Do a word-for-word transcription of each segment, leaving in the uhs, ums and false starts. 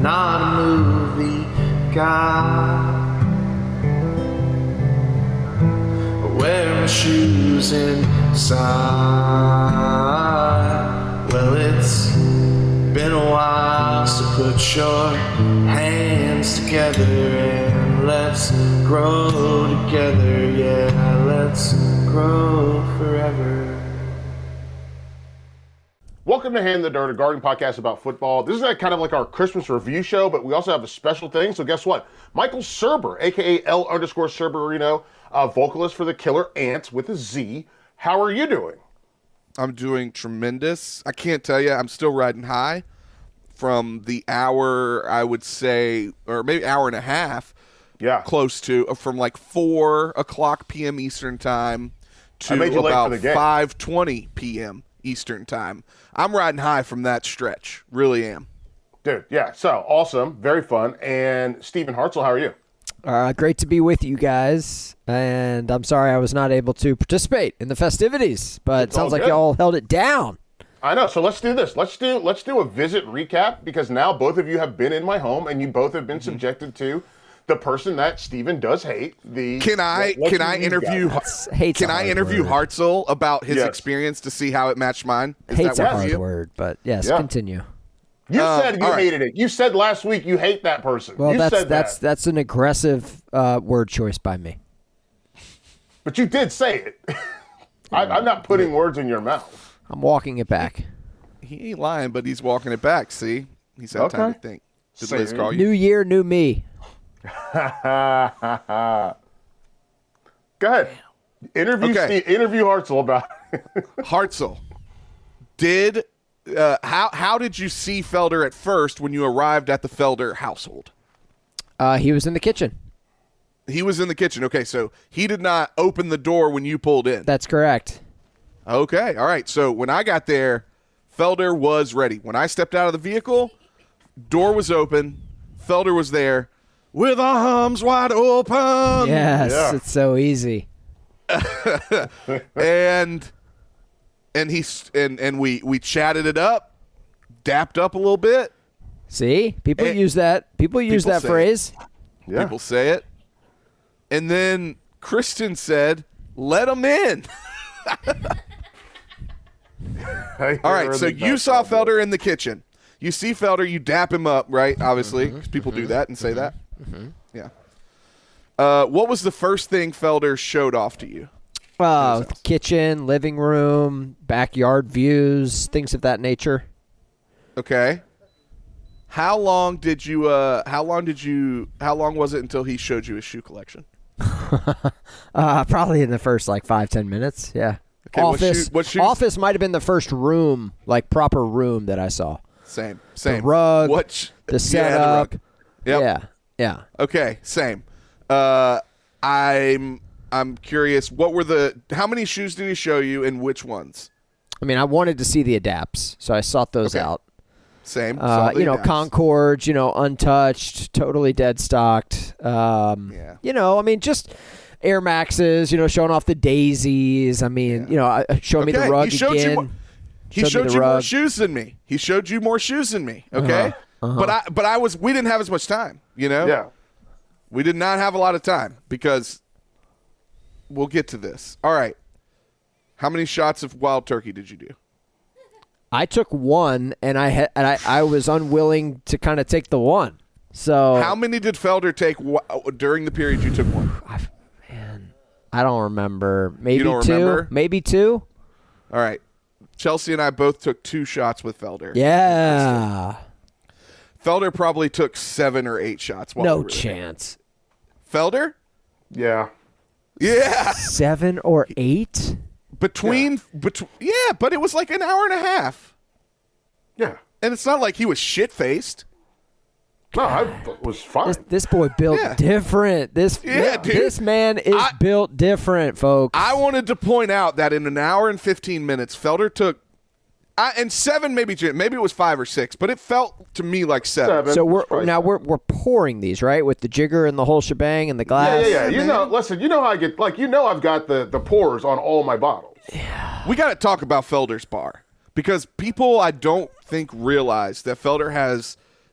not a movie guy. I wear my shoes inside. Well, it's been a while, so put your hands together and let's grow together. Yeah, let's grow forever. Welcome to Hand in the Dirt, a gardening podcast about football. This is like kind of like our Christmas review show, but we also have a special thing. So guess what? Michael Serber, a k a. L underscore Serberino, uh, vocalist for the Killer Ants with a Z. How are you doing? I'm doing tremendous. I can't tell you. I'm still riding high from the hour, I would say, or maybe hour and a half. Yeah. Close to, from like four o'clock p.m. Eastern time to about five twenty p.m. Eastern time. I'm riding high from that stretch. Really am. Dude, yeah. So, awesome. Very fun. And Stephen Hartzell, how are you? Uh, great to be with you guys. And I'm sorry I was not able to participate in the festivities, but It's it sounds like good. y'all held it down. I know. So let's do this. Let's do let's do a visit recap, because now both of you have been in my home and you both have been mm-hmm. subjected to the person that Stephen does hate. The Can I can I interview Can I interview word. Hartzell about his yes. experience to see how it matched mine? Is Hate's that a hard you? word, but yes, yeah. continue. You um, said you hated right. it. You said last week you hate that person. Well, you that's said that's that. that's an aggressive uh, word choice by me. But you did say it. I, I'm not putting words in your mouth. I'm walking it back. He ain't lying, but he's walking it back. See, he's had okay. time to think. Did Liz call you? New year, new me. Go ahead. Interview okay. Steve, interview Hartzell about it. Hartzell, did uh, how how did you see Felder at first when you arrived at the Felder household? Uh, he was in the kitchen. He was in the kitchen. Okay, so he did not open the door when you pulled in. That's correct. Okay, all right. So when I got there, Felder was ready. When I stepped out of the vehicle, door was open. Felder was there. With arms wide open. Yes, yeah. It's so easy. and and he and and we we chatted it up, dapped up a little bit. See, people and use that. People use people that phrase. Yeah. People say it. And then Kristen said, "Let him in." All right, so you saw Felder in the kitchen. You see Felder, you dap him up, right? Obviously, because mm-hmm, people mm-hmm, do that and say mm-hmm. that. Mm-hmm. Yeah. Uh, what was the first thing Felder showed off to you? Uh, kitchen, living room, backyard views, things of that nature. Okay. How long did you? Uh, how long did you? How long was it until he showed you his shoe collection? uh, probably in the first like five ten minutes. Yeah. Okay, office. What shoe, what office might have been the first room, like proper room that I saw. Same. Same. The rug. What? Sh- the setup. Yeah. The rug. Yep. Yeah. Yeah. Okay, same. Uh, I'm I'm curious. What were the? How many shoes did he show you, and which ones? I mean, I wanted to see the adapts, so I sought those okay. out. Same. Uh, you know, adapts. Concords. You know, untouched, totally dead stocked. Um, yeah. You know, I mean, just Air Maxes. You know, showing off the daisies. I mean, yeah. you know, showing okay. me the rug he showed again. You more, he showed, showed me you rug. more shoes than me. He showed you more shoes than me. Okay. Uh-huh. Uh-huh. But I but I was we didn't have as much time, you know? Yeah. We did not have a lot of time because we'll get to this. All right. How many shots of wild turkey did you do? I took one and I had and I, I was unwilling to kind of take the one. So how many did Felder take w- during the period you took one? I, man, I don't remember. Maybe you don't two. Remember? Maybe two. All right. Chelsea and I both took two shots with Felder. Yeah. Felder probably took seven or eight shots. While no we were chance. There. Felder? Yeah. Yeah. Seven or eight? Between, yeah. between, yeah, but it was like an hour and a half. Yeah. And it's not like he was shit-faced. No, I was fine. This, this boy built yeah. different. This yeah, dude. This man is I, built different, folks. I wanted to point out that in an hour and fifteen minutes, Felder took, I, and seven maybe, maybe it was five or six, but it felt to me like seven. seven. So we're now we're we're pouring these, right, with the jigger and the whole shebang and the glass. Yeah, yeah, yeah. You know, listen, you know how I get, like, you know I've got the, the pours on all my bottles. Yeah. We got to talk about Felder's bar because people I don't think realize that Felder has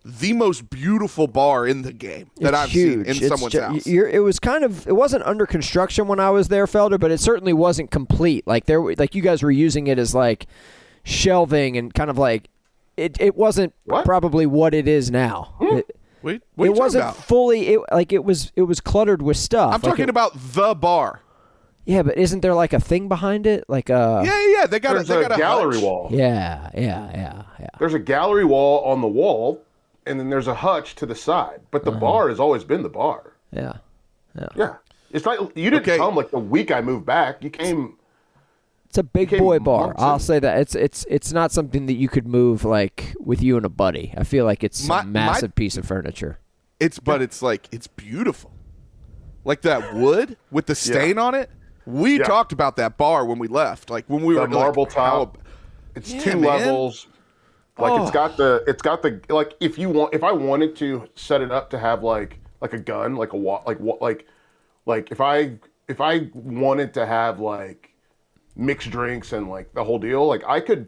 the most beautiful bar in the game that It's I've huge. seen in It's someone's ju- house. You're, it was kind of it wasn't under construction when I was there, Felder, but it certainly wasn't complete. Like there, like you guys were using it as like shelving and kind of like it. It wasn't What? probably what it is now. It, Wait, what are you it talking wasn't about? fully it, like it was. It was cluttered with stuff. I'm Like talking it- about the bar. Yeah, but isn't there like a thing behind it? Like a Yeah, yeah, yeah. They got There's a, they a got a gallery hutch. wall. Yeah, yeah, yeah, yeah. There's a gallery wall on the wall, and then there's a hutch to the side. But Uh-huh. the bar has always been the bar. Yeah. Yeah. It's like you didn't Okay. come like the week I moved back. You came. It's a big Became boy bar. months I'll in. say that. It's it's it's not something that you could move like with you and a buddy. I feel like it's My- a massive piece of furniture. It's but it's like it's beautiful, like that wood with the stain on it. We Yeah. talked about that bar when we left, like when we The were marble like, how- top. It's Yeah, two man. levels. Like Oh. it's got the it's got the like if you want if I wanted to set it up to have like like a gun like a wa- like wa- like like if I if I wanted to have like mixed drinks and like the whole deal, like I could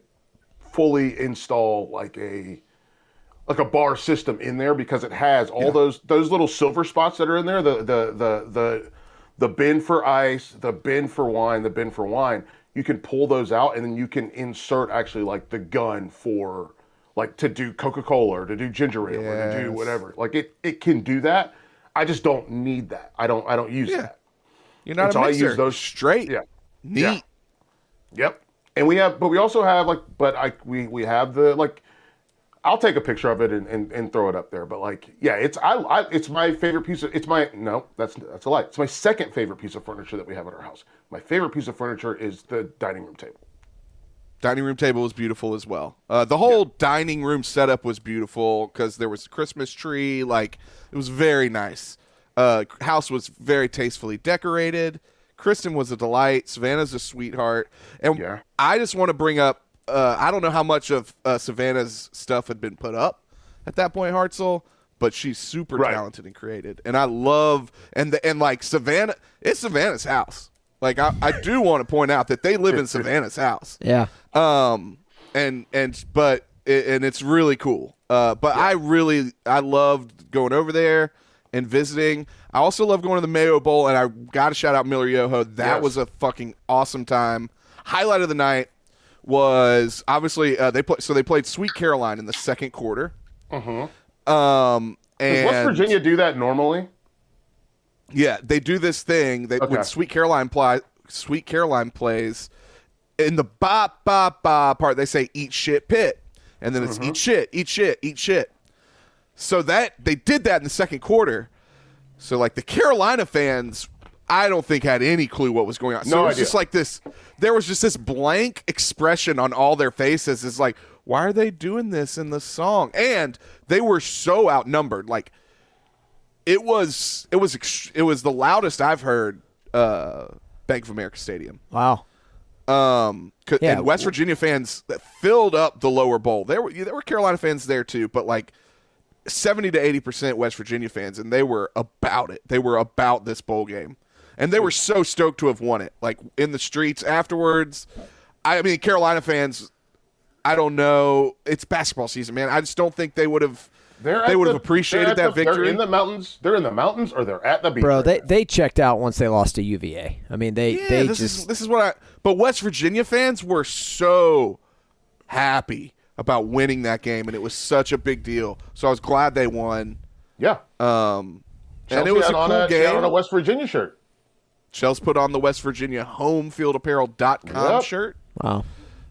fully install like a like a bar system in there because it has all Yeah. those those little silver spots that are in there, the the the the the bin for ice, the bin for wine, the bin for wine. You can pull those out and then you can insert actually like the gun for like to do Coca-Cola or to do ginger ale or to do Yes. whatever. Like it it can do that. I just don't need that. I don't I don't use Yeah. that. You're not And a so I mixer. use those- straight. Yeah. Neat. Yeah. Yep. And we have, but we also have like, but I we we have the like. I'll take a picture of it and, and, and throw it up there. But like, yeah, it's I, I it's my favorite piece of it's my no that's that's a lie. It's my second favorite piece of furniture that we have at our house. My favorite piece of furniture is the dining room table. Dining room table was beautiful as well. Uh, the whole dining room setup was beautiful because there was a Christmas tree. Like it was very nice. Uh, house was very tastefully decorated. Kristen was a delight. Savannah's a sweetheart. And Yeah. I just want to bring up. Uh, I don't know how much of uh, Savannah's stuff had been put up at that point, Hartzell, but she's super Right. talented and creative, and I love and the, and like Savannah. It's Savannah's house. Like I, I do want to point out that they live in Savannah's house. Yeah. Um, and and but it, and it's really cool. Uh, but I really I loved going over there and visiting. I also love going to the Mayo Bowl, and I got to shout out Miller Yoho. That Yes. was a fucking awesome time. Highlight of the night was obviously uh, they play. So they played Sweet Caroline in the second quarter. Mm-hmm. Um, Does and West Virginia do that normally? yeah, they do this thing that Okay. when Sweet Caroline play, Sweet Caroline plays in the ba ba ba part, they say "eat shit pit," and then it's Mm-hmm. "eat shit, eat shit, eat shit." So that they did that in the second quarter. So like the Carolina fans, I don't think had any clue what was going on. So No it was idea. just like this. There was just this blank expression on all their faces. It's like, why are they doing this in the song? And they were so outnumbered. Like it was, it was, ex- it was the loudest I've heard. Uh, Bank of America Stadium. Wow. Um, c- Yeah. and West Virginia fans that filled up the lower bowl. There were there were Carolina fans there too, but like seventy to eighty percent West Virginia fans, and they were about it. They were about this bowl game, and they were so stoked to have won it. Like in the streets afterwards. I mean, Carolina fans. I don't know. It's basketball season, man. I just don't think they would have. They're They at would have the- appreciated they're at that the- victory. They're in the mountains. They're in the mountains, or they're at the beach. Bro, right they now. they checked out once they lost to U V A. I mean, they Yeah, they this just is this is what I. But West Virginia fans were so happy about winning that game, and it was such a big deal. So I was glad they won. yeah. Um, and Chelsea it was a had on cool a, she had game. on a West Virginia shirt. Chelsea put on the West Virginia homefield apparel dot com Yep. shirt, wow.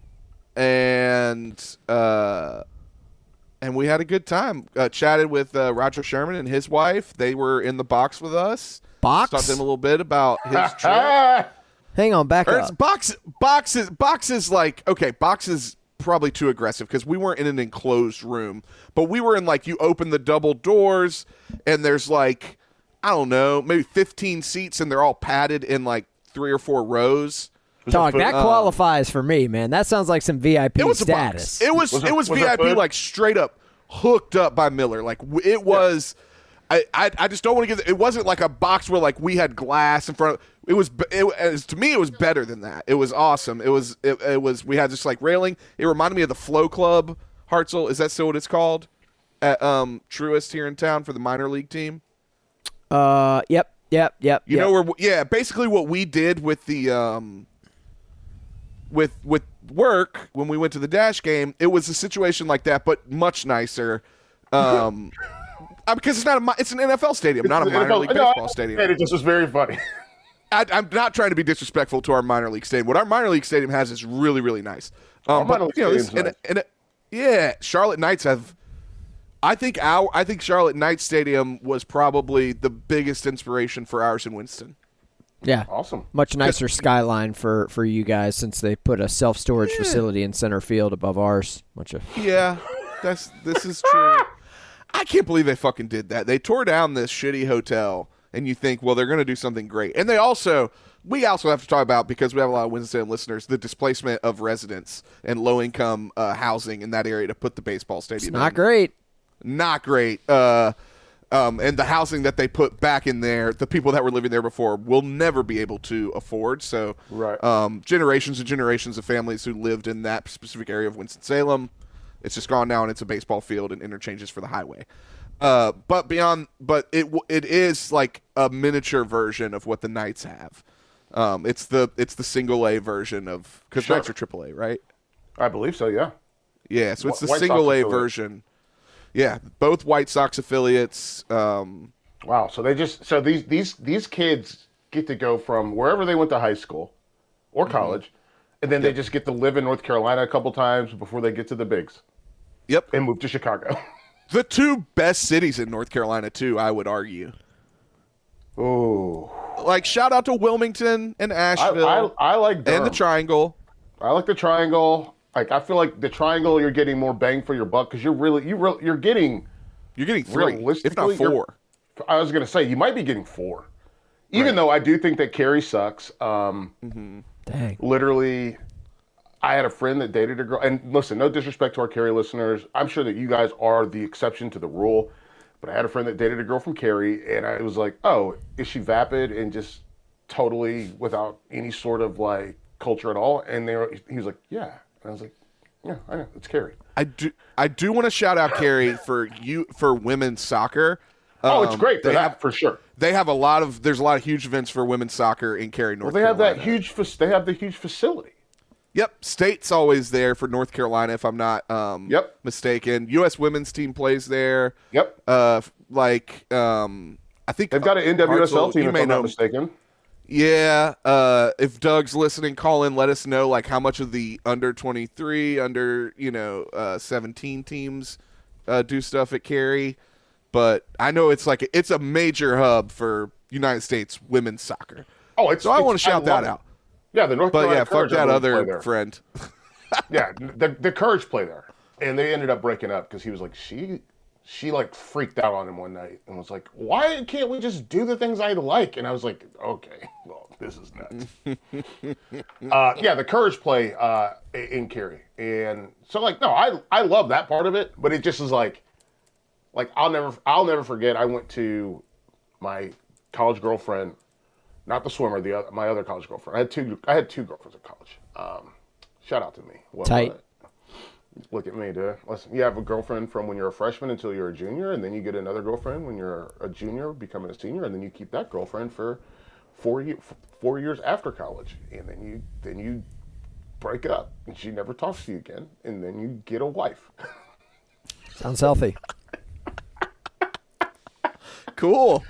and uh, and we had a good time. Uh, chatted with uh, Roger Sherman and his wife. They were in the box with us. Box? Talked to them a little bit about his trip. Ah! Hang on, back Or it's up. box boxes boxes like okay, boxes probably too aggressive because we weren't in an enclosed room, but we were in like you open the double doors and there's like I don't know, maybe fifteen seats and they're all padded in like three or four rows. Dog, food? that qualifies for me, man. That sounds like some V I P It was status. a box. It was, Was it it- was, was it V I P food? like straight up hooked up by Miller. Like w- it was. I, I I just don't want to give. It wasn't like a box where like we had glass in front of. It was. It, it was to me. It was better than that. It was awesome. It was. It, it was. We had just like railing. It reminded me of the Flow Club. Hartzell. Is that still what it's called? at um, Truist here in town for the minor league team? Uh, yep, yep, yep. You yep. know where? Yeah, basically what we did with the um, with with work when we went to the Dash game, it was a situation like that, but much nicer. Um, because it's not a it's an N F L stadium, It's not a an minor N F L league no, baseball I- stadium. And it just was very funny. I, I'm not trying to be disrespectful to our minor league stadium. What our minor league stadium has is really, really nice. Um, Our minor but, league you know, this, stadium's and, and, yeah, Charlotte Knights have. I think our I think Charlotte Knights Stadium was probably the biggest inspiration for ours in Winston. Yeah, Awesome. much nicer skyline for, for you guys since they put a self storage Yeah. facility in center field above ours. Much of Yeah, that's this is true. I can't believe they fucking did that. They tore down this shitty hotel, and you think, well, they're going to do something great. And they also, we also have to talk about, because we have a lot of Winston listeners, the displacement of residents and low-income uh, housing in that area to put the baseball stadium not in. great. Not great. Uh, um, and the housing that they put back in there, the people that were living there before will never be able to afford. So Right. um, generations and generations of families who lived in that specific area of Winston-Salem, it's just gone now, and it's a baseball field and interchanges for the highway. Uh, but beyond, but it w- it is like a miniature version of what the Knights have. Um, it's the it's the single A version of, because Sure. Knights are triple A, right? I believe so, yeah. Yeah, so it's the White Sox single A affiliate. version. Yeah, both White Sox affiliates. Um, Wow. So they just so these these these kids get to go from wherever they went to high school or college, and then they just get to live in North Carolina a couple times before they get to the bigs yep, and move to Chicago. the two best cities in North Carolina too, I would argue. Ooh. Like, shout out to Wilmington and I, Asheville I, I like and Durham. the Triangle. I like the triangle. Like I feel like the triangle, you're getting more bang for your buck because you're really you re, you're getting. You're getting three, if Realistically, not you're- four. I was gonna say you might be getting four, even Right. though I do think that Cary sucks. Um, Dang. literally, I had a friend that dated a girl. And listen, no disrespect to our Cary listeners. I'm sure that you guys are the exception to the rule. But I had a friend that dated a girl from Cary, and I was like, oh, is she vapid and just totally without any sort of like culture at all? And they were, he was like, yeah. And I was like, yeah, I know, it's Cary. I do. I do want to shout out Cary for you for women's soccer. Oh, it's Um, great for they that, have for sure. they have a lot of there's a lot of huge events for women's soccer in Cary, North Well, they have Carolina. that huge, fac- they have the huge facility. Yep, State's always there for North Carolina, if I'm not um, Yep. mistaken. U S women's team plays there. Yep. Uh, f- like um, I think They've got an N W S L Hartzell, team, you if may I'm know. not mistaken. Yeah. Uh, if Doug's listening, call in. Let us know like how much of the under twenty-three, under you know uh, seventeen teams uh, do stuff at Cary. But I know it's like it's a major hub for United States women's soccer. Oh, it's. So I it's- want to shout love that it. out. Yeah, the North But Carolina yeah, fuck Courage that everyone play other there. friend. Yeah, the the Courage play there, and they ended up breaking up because he was like she, she like freaked out on him one night and was like, "Why can't we just do the things I like?" And I was like, "Okay, well, this is nuts." uh, yeah, the Courage play uh, in Cary, and so like, no, I I love that part of it, but it just is like, like I'll never I'll never forget. I went to my college girlfriend. Not the swimmer, the other, my other college girlfriend. I had two. I had two girlfriends at college. Um, shout out to me. What Tight. about it? Look at me, dude. Listen, you have a girlfriend from when you're a freshman until you're a junior, and then you get another girlfriend when you're a junior, becoming a senior, and then you keep that girlfriend for four years, four years after college, and then you then you break up, and she never talks to you again, and then you get a wife. Sounds healthy. Cool.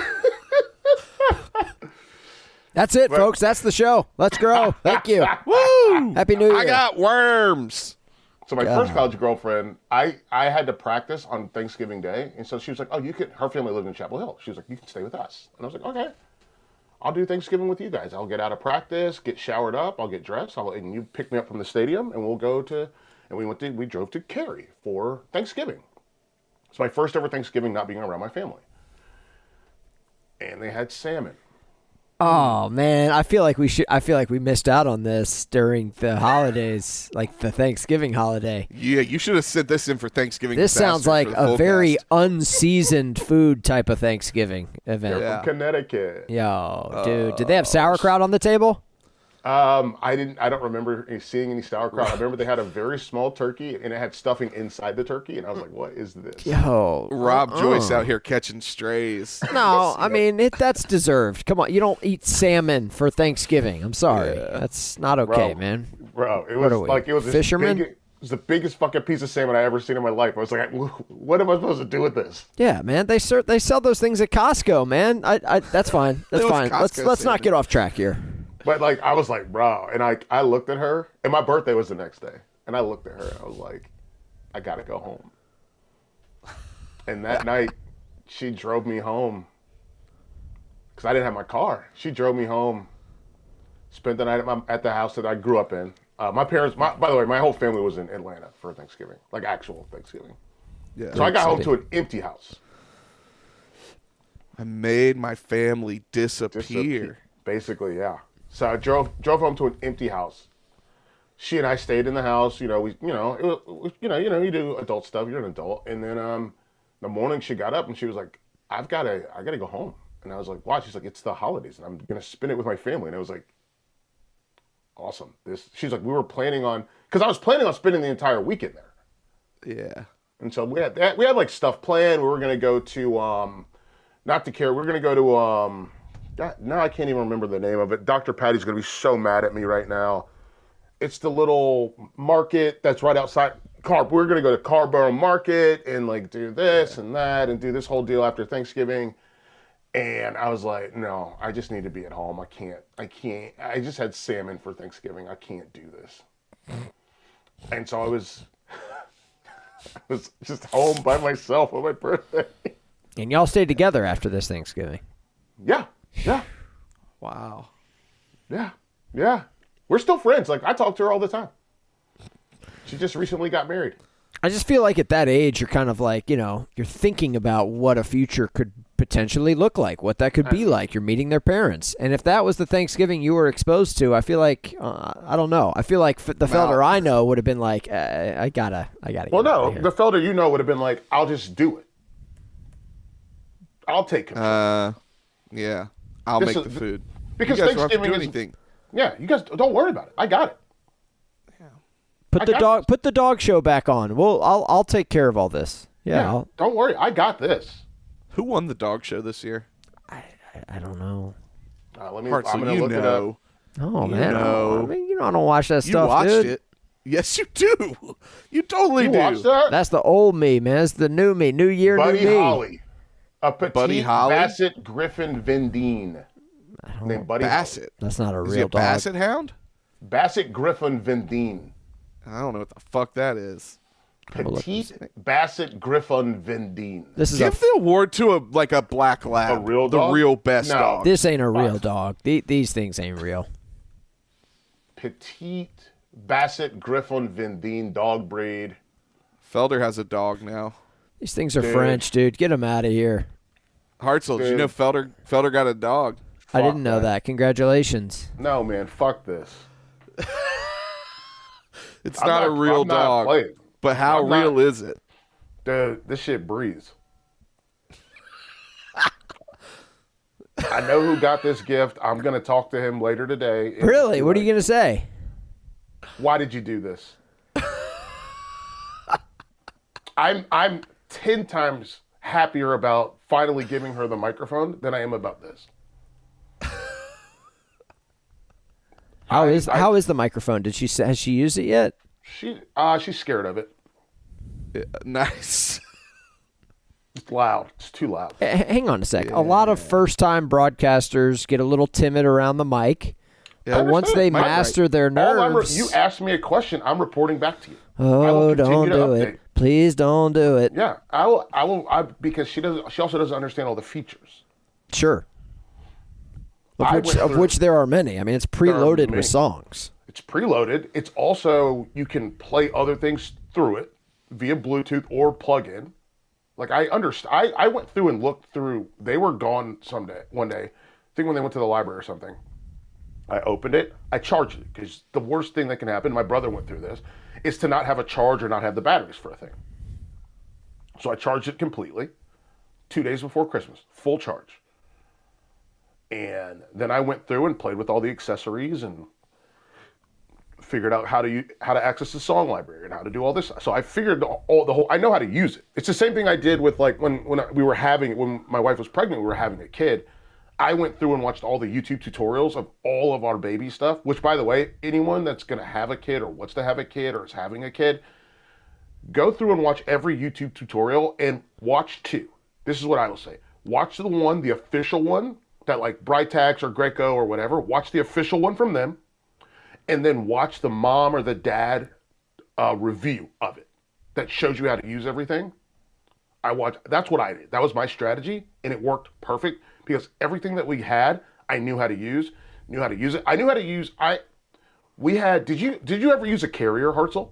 That's it, folks. That's the show. Let's grow. Thank you. Woo! Happy New Year. I got worms. So my God. first college girlfriend, I, I had to practice on Thanksgiving Day, and so she was like, "Oh, you can." Her family lived in Chapel Hill. She was like, "You can stay with us," and I was like, "Okay, I'll do Thanksgiving with you guys. I'll get out of practice, get showered up, I'll get dressed, I'll, and you pick me up from the stadium, and we'll go to." And we went to we drove to Cary for Thanksgiving. It's my first ever Thanksgiving not being around my family, and they had salmon. Oh man, I feel like we should. I feel like we missed out on this during the holidays, like the Thanksgiving holiday. Yeah, you should have sent this in for Thanksgiving. This sounds Disasters like for the a full very cast. unseasoned food type of Thanksgiving event. Yeah. From Connecticut. Yo, dude, did they have sauerkraut on the table? Um, I didn't. I don't remember seeing any sauerkraut. I remember they had a very small turkey, and it had stuffing inside the turkey, and I was like, "What is this?" Yo, Rob uh-uh. Joyce out here catching strays. No, I mean it, that's deserved. Come on, you don't eat salmon for Thanksgiving. I'm sorry, Yeah. that's not okay, Bro, man. Bro, it What was are we, like it was this fishermen? big- it was the biggest fucking piece of salmon I ever seen in my life. I was like, "What am I supposed to do with this?" Yeah, man. They ser- they sell those things at Costco, man. I, I that's fine. That's It was fine. Let's Costco let's not salmon. get off track here. But like, I was like, "Bro," and I I looked at her, and my birthday was the next day, and I looked at her, and I was like, "I gotta go home." And that night, she drove me home because I didn't have my car. She drove me home. Spent the night at, my, at the house that I grew up in. Uh, my parents, my, by the way, my whole family was in Atlanta for Thanksgiving, like actual Thanksgiving. Yeah. So I got home City. to an empty house. I made my family disappear. Disappear. Basically, yeah. So I drove drove home to an empty house. She and I stayed in the house. You know, we, you know, it was, you know, you know, you do adult stuff. You're an adult, and then um, the morning she got up and she was like, "I've got to, I got to go home." And I was like, "Why?" She's like, "It's the holidays, and I'm gonna spend it with my family." And I was like, "Awesome." This. She's like, "We were planning on," because I was planning on spending the entire weekend there. Yeah. And so we had that. We had like stuff planned. We were gonna go to, um, not to care. We are gonna go to. Um, God, now I can't even remember the name of it. Doctor Patty's gonna be so mad at me right now. It's the little market that's right outside. Car. We're gonna go to Carborough Market and like do this and that and do this whole deal after Thanksgiving. And I was like, no, I just need to be at home. I can't. I can't. I just had salmon for Thanksgiving. I can't do this. And so I was. I was just home by myself on my birthday. And y'all stayed together after this Thanksgiving. Yeah, yeah, Wow. yeah, yeah. We're still friends. Like, I talk to her all the time. She just recently got married. I just feel like at that age, you're kind of like, you know, you're thinking about what a future could potentially look like, what that could be like. You're meeting their parents. And if that was the Thanksgiving you were exposed to, I feel like, uh, I don't know. I feel like f- the Felder I know would have been like, uh, I gotta, I gotta Well, get out no, of here. the Felder you know would have been like, I'll just do it. I'll take control. Uh, yeah. I'll This make is- the food. because you guys don't have to Thanksgiving do is- anything. Yeah, you guys don't worry about it. I got it. Put I the got dog, this. put the dog show back on. Well, I'll, I'll take care of all this. Yeah, Yeah, I'll, don't worry. I got this. Who won the dog show this year? I, I don't know. Uh, let me. Hartzell, I'm gonna you look it up. know. Oh You man, know. I mean, you know, I don't watch that You stuff, watched dude. it. Yes, you do. You totally You do. watched that? That's the old me, man. It's the new me, new year, Buddy new me. Holly. A petite Buddy Holly? Basset Griffin Vendine. Named Buddy Bassett. That's not a Is he real a dog. Basset hound? Holly. Basset Griffin Vendine. I don't know what the fuck that is. Petite Basset Griffin Vendine. This is Give a. the award to a like a black lab. A real the dog? real best No. dog. This ain't a real dog. The- These things ain't real. Petite Basset Griffin Vendine dog breed. Felder has a dog now. These things are Dude. French, dude. Get them out of here. Hartzell, did you Dude. know Felder Felder got a dog? I Fuck didn't know that. that. Congratulations. No, man, fuck this. It's I'm not, a not- real I'm not dog. playing. But how I'm not- real is it? Dude, this shit breathes. I know who got this gift. I'm going to talk to him later today. and Really? be What are you like, going to say? Why did you do this? I'm I'm ten times happier about finally giving her the microphone than I am about this. How I- is I- how is the microphone? Did she say- has she used it yet? She uh she's scared of it. Yeah, nice. It's loud. It's too loud. H- hang on a sec. A lot of first time broadcasters get a little timid around the mic. Yeah. But once they Mike, master their All I'm re- nerves, you asked me a question. I'm reporting back to you. I oh, will continue don't to do update. it. Please don't do it. Yeah, I will. I will. I, because she doesn't. She also doesn't understand all the features. Sure. Of I which, went of through- which there are many. I mean, it's preloaded many. with songs. It's preloaded. It's also you can play other things through it via Bluetooth or plug-in. Like I understand. I, I went through and looked through. They were gone someday. One day, I think when they went to the library or something. I opened it. I charged it because the worst thing that can happen. My brother went through this. Is to not have a charge or not have the batteries for a thing. So I charged it completely. Two days before Christmas, full charge. And then I went through and played with all the accessories and figured out how to u- how to access the song library and how to do all this. So I figured all the whole. I know how to use it. It's the same thing I did with like when when we were having when my wife was pregnant, we were having a kid. I went through and watched all the YouTube tutorials of all of our baby stuff. Which, by the way, anyone that's gonna have a kid or wants to have a kid or is having a kid, go through and watch every YouTube tutorial and watch two. This is what I will say: watch the one, the official one that like Britax or Greco or whatever. Watch the official one from them. And then watch the mom or the dad uh, review of it that shows you how to use everything. I watched, that's what I did. That was my strategy, and it worked perfect because everything that we had, I knew how to use, knew how to use it. I knew how to use, I, we had, did you, did you ever use a carrier, Hartzell?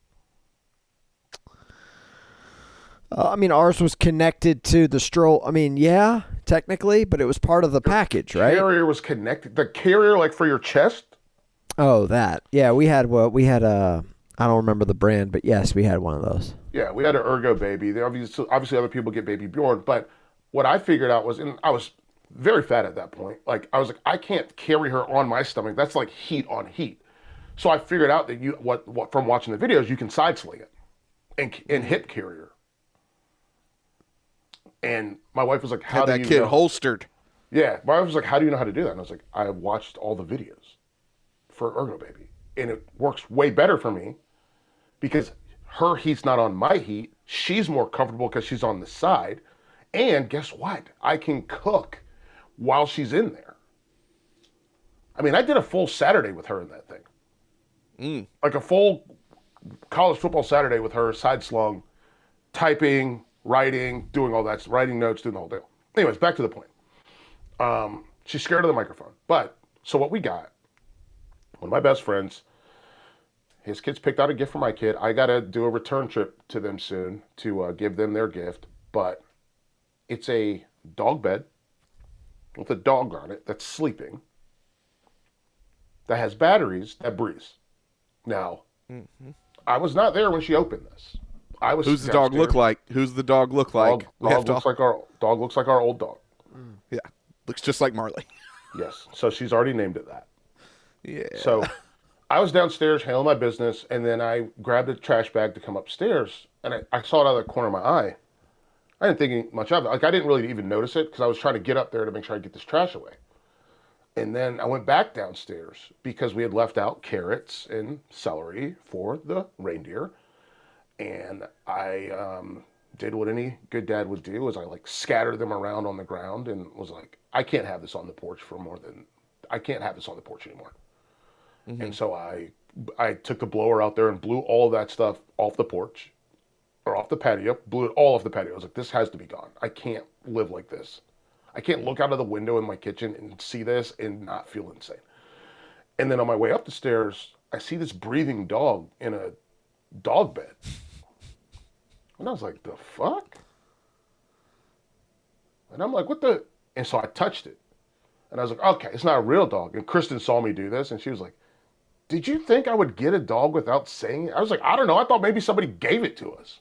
Uh, I mean, ours was connected to the stroll. I mean, yeah, technically, but it was part of the package, right? The carrier was connected. The carrier, like for your chest? Oh, that. Yeah, we had what we had a. I don't remember the brand, but yes, we had one of those. Yeah, we had an Ergo Baby. There obviously, obviously other people get Baby Bjorn, but what I figured out was, and I was very fat at that point. Like I was like, I can't carry her on my stomach. That's like heat on heat. So I figured out that you what, what from watching the videos, you can side sling it and and hip carrier. And my wife was like, "How Had do that you kid know? holstered?" Yeah, my wife was like, "How do you know how to do that?" And I was like, "I watched all the videos for Ergo Baby, and it works way better for me because her heat's not on my heat. She's more comfortable because she's on the side, and guess what? I can cook while she's in there. I mean, I did a full Saturday with her in that thing, mm. like a full college football Saturday with her, side slung, typing, writing, doing all that, writing notes, doing the whole deal. Anyways, back to the point. Um, she's scared of the microphone, but so what we got. One of my best friends, his kids picked out a gift for my kid. I got to do a return trip to them soon to uh, give them their gift. But it's a dog bed with a dog on it that's sleeping, that has batteries, that breathes. Now, mm-hmm. I was not there when she opened this. I was. Who's the dog look like? Who's the dog look like? Dog, dog looks like our dog looks like our old dog. Mm. Yeah, looks just like Marley. Yes. So she's already named it that. Yeah. So I was downstairs handling my business, and then I grabbed a trash bag to come upstairs, and I, I saw it out of the corner of my eye. I didn't think much of it. Like, I didn't really even notice it because I was trying to get up there to make sure I get this trash away. And then I went back downstairs because we had left out carrots and celery for the reindeer. And I um, did what any good dad would do, is I, like, scattered them around on the ground and was like, I can't have this on the porch for more than, I can't have this on the porch anymore. Mm-hmm. And so I I took the blower out there and blew all of that stuff off the porch or off the patio, blew it all off the patio. I was like, this has to be gone. I can't live like this. I can't look out of the window in my kitchen and see this and not feel insane. And then on my way up the stairs, I see this breathing dog in a dog bed. And I was like, the fuck? And I'm like, what the? And so I touched it. And I was like, okay, it's not a real dog. And Kristen saw me do this, and she was like, did you think I would get a dog without saying it? I was like, I don't know. I thought maybe somebody gave it to us.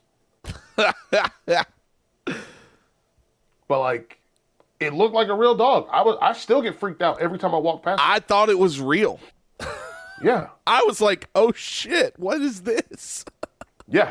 But, like, it looked like a real dog. I was. I still get freaked out every time I walk past it. I thought it was real. Yeah. I was like, oh, shit, what is this? Yeah.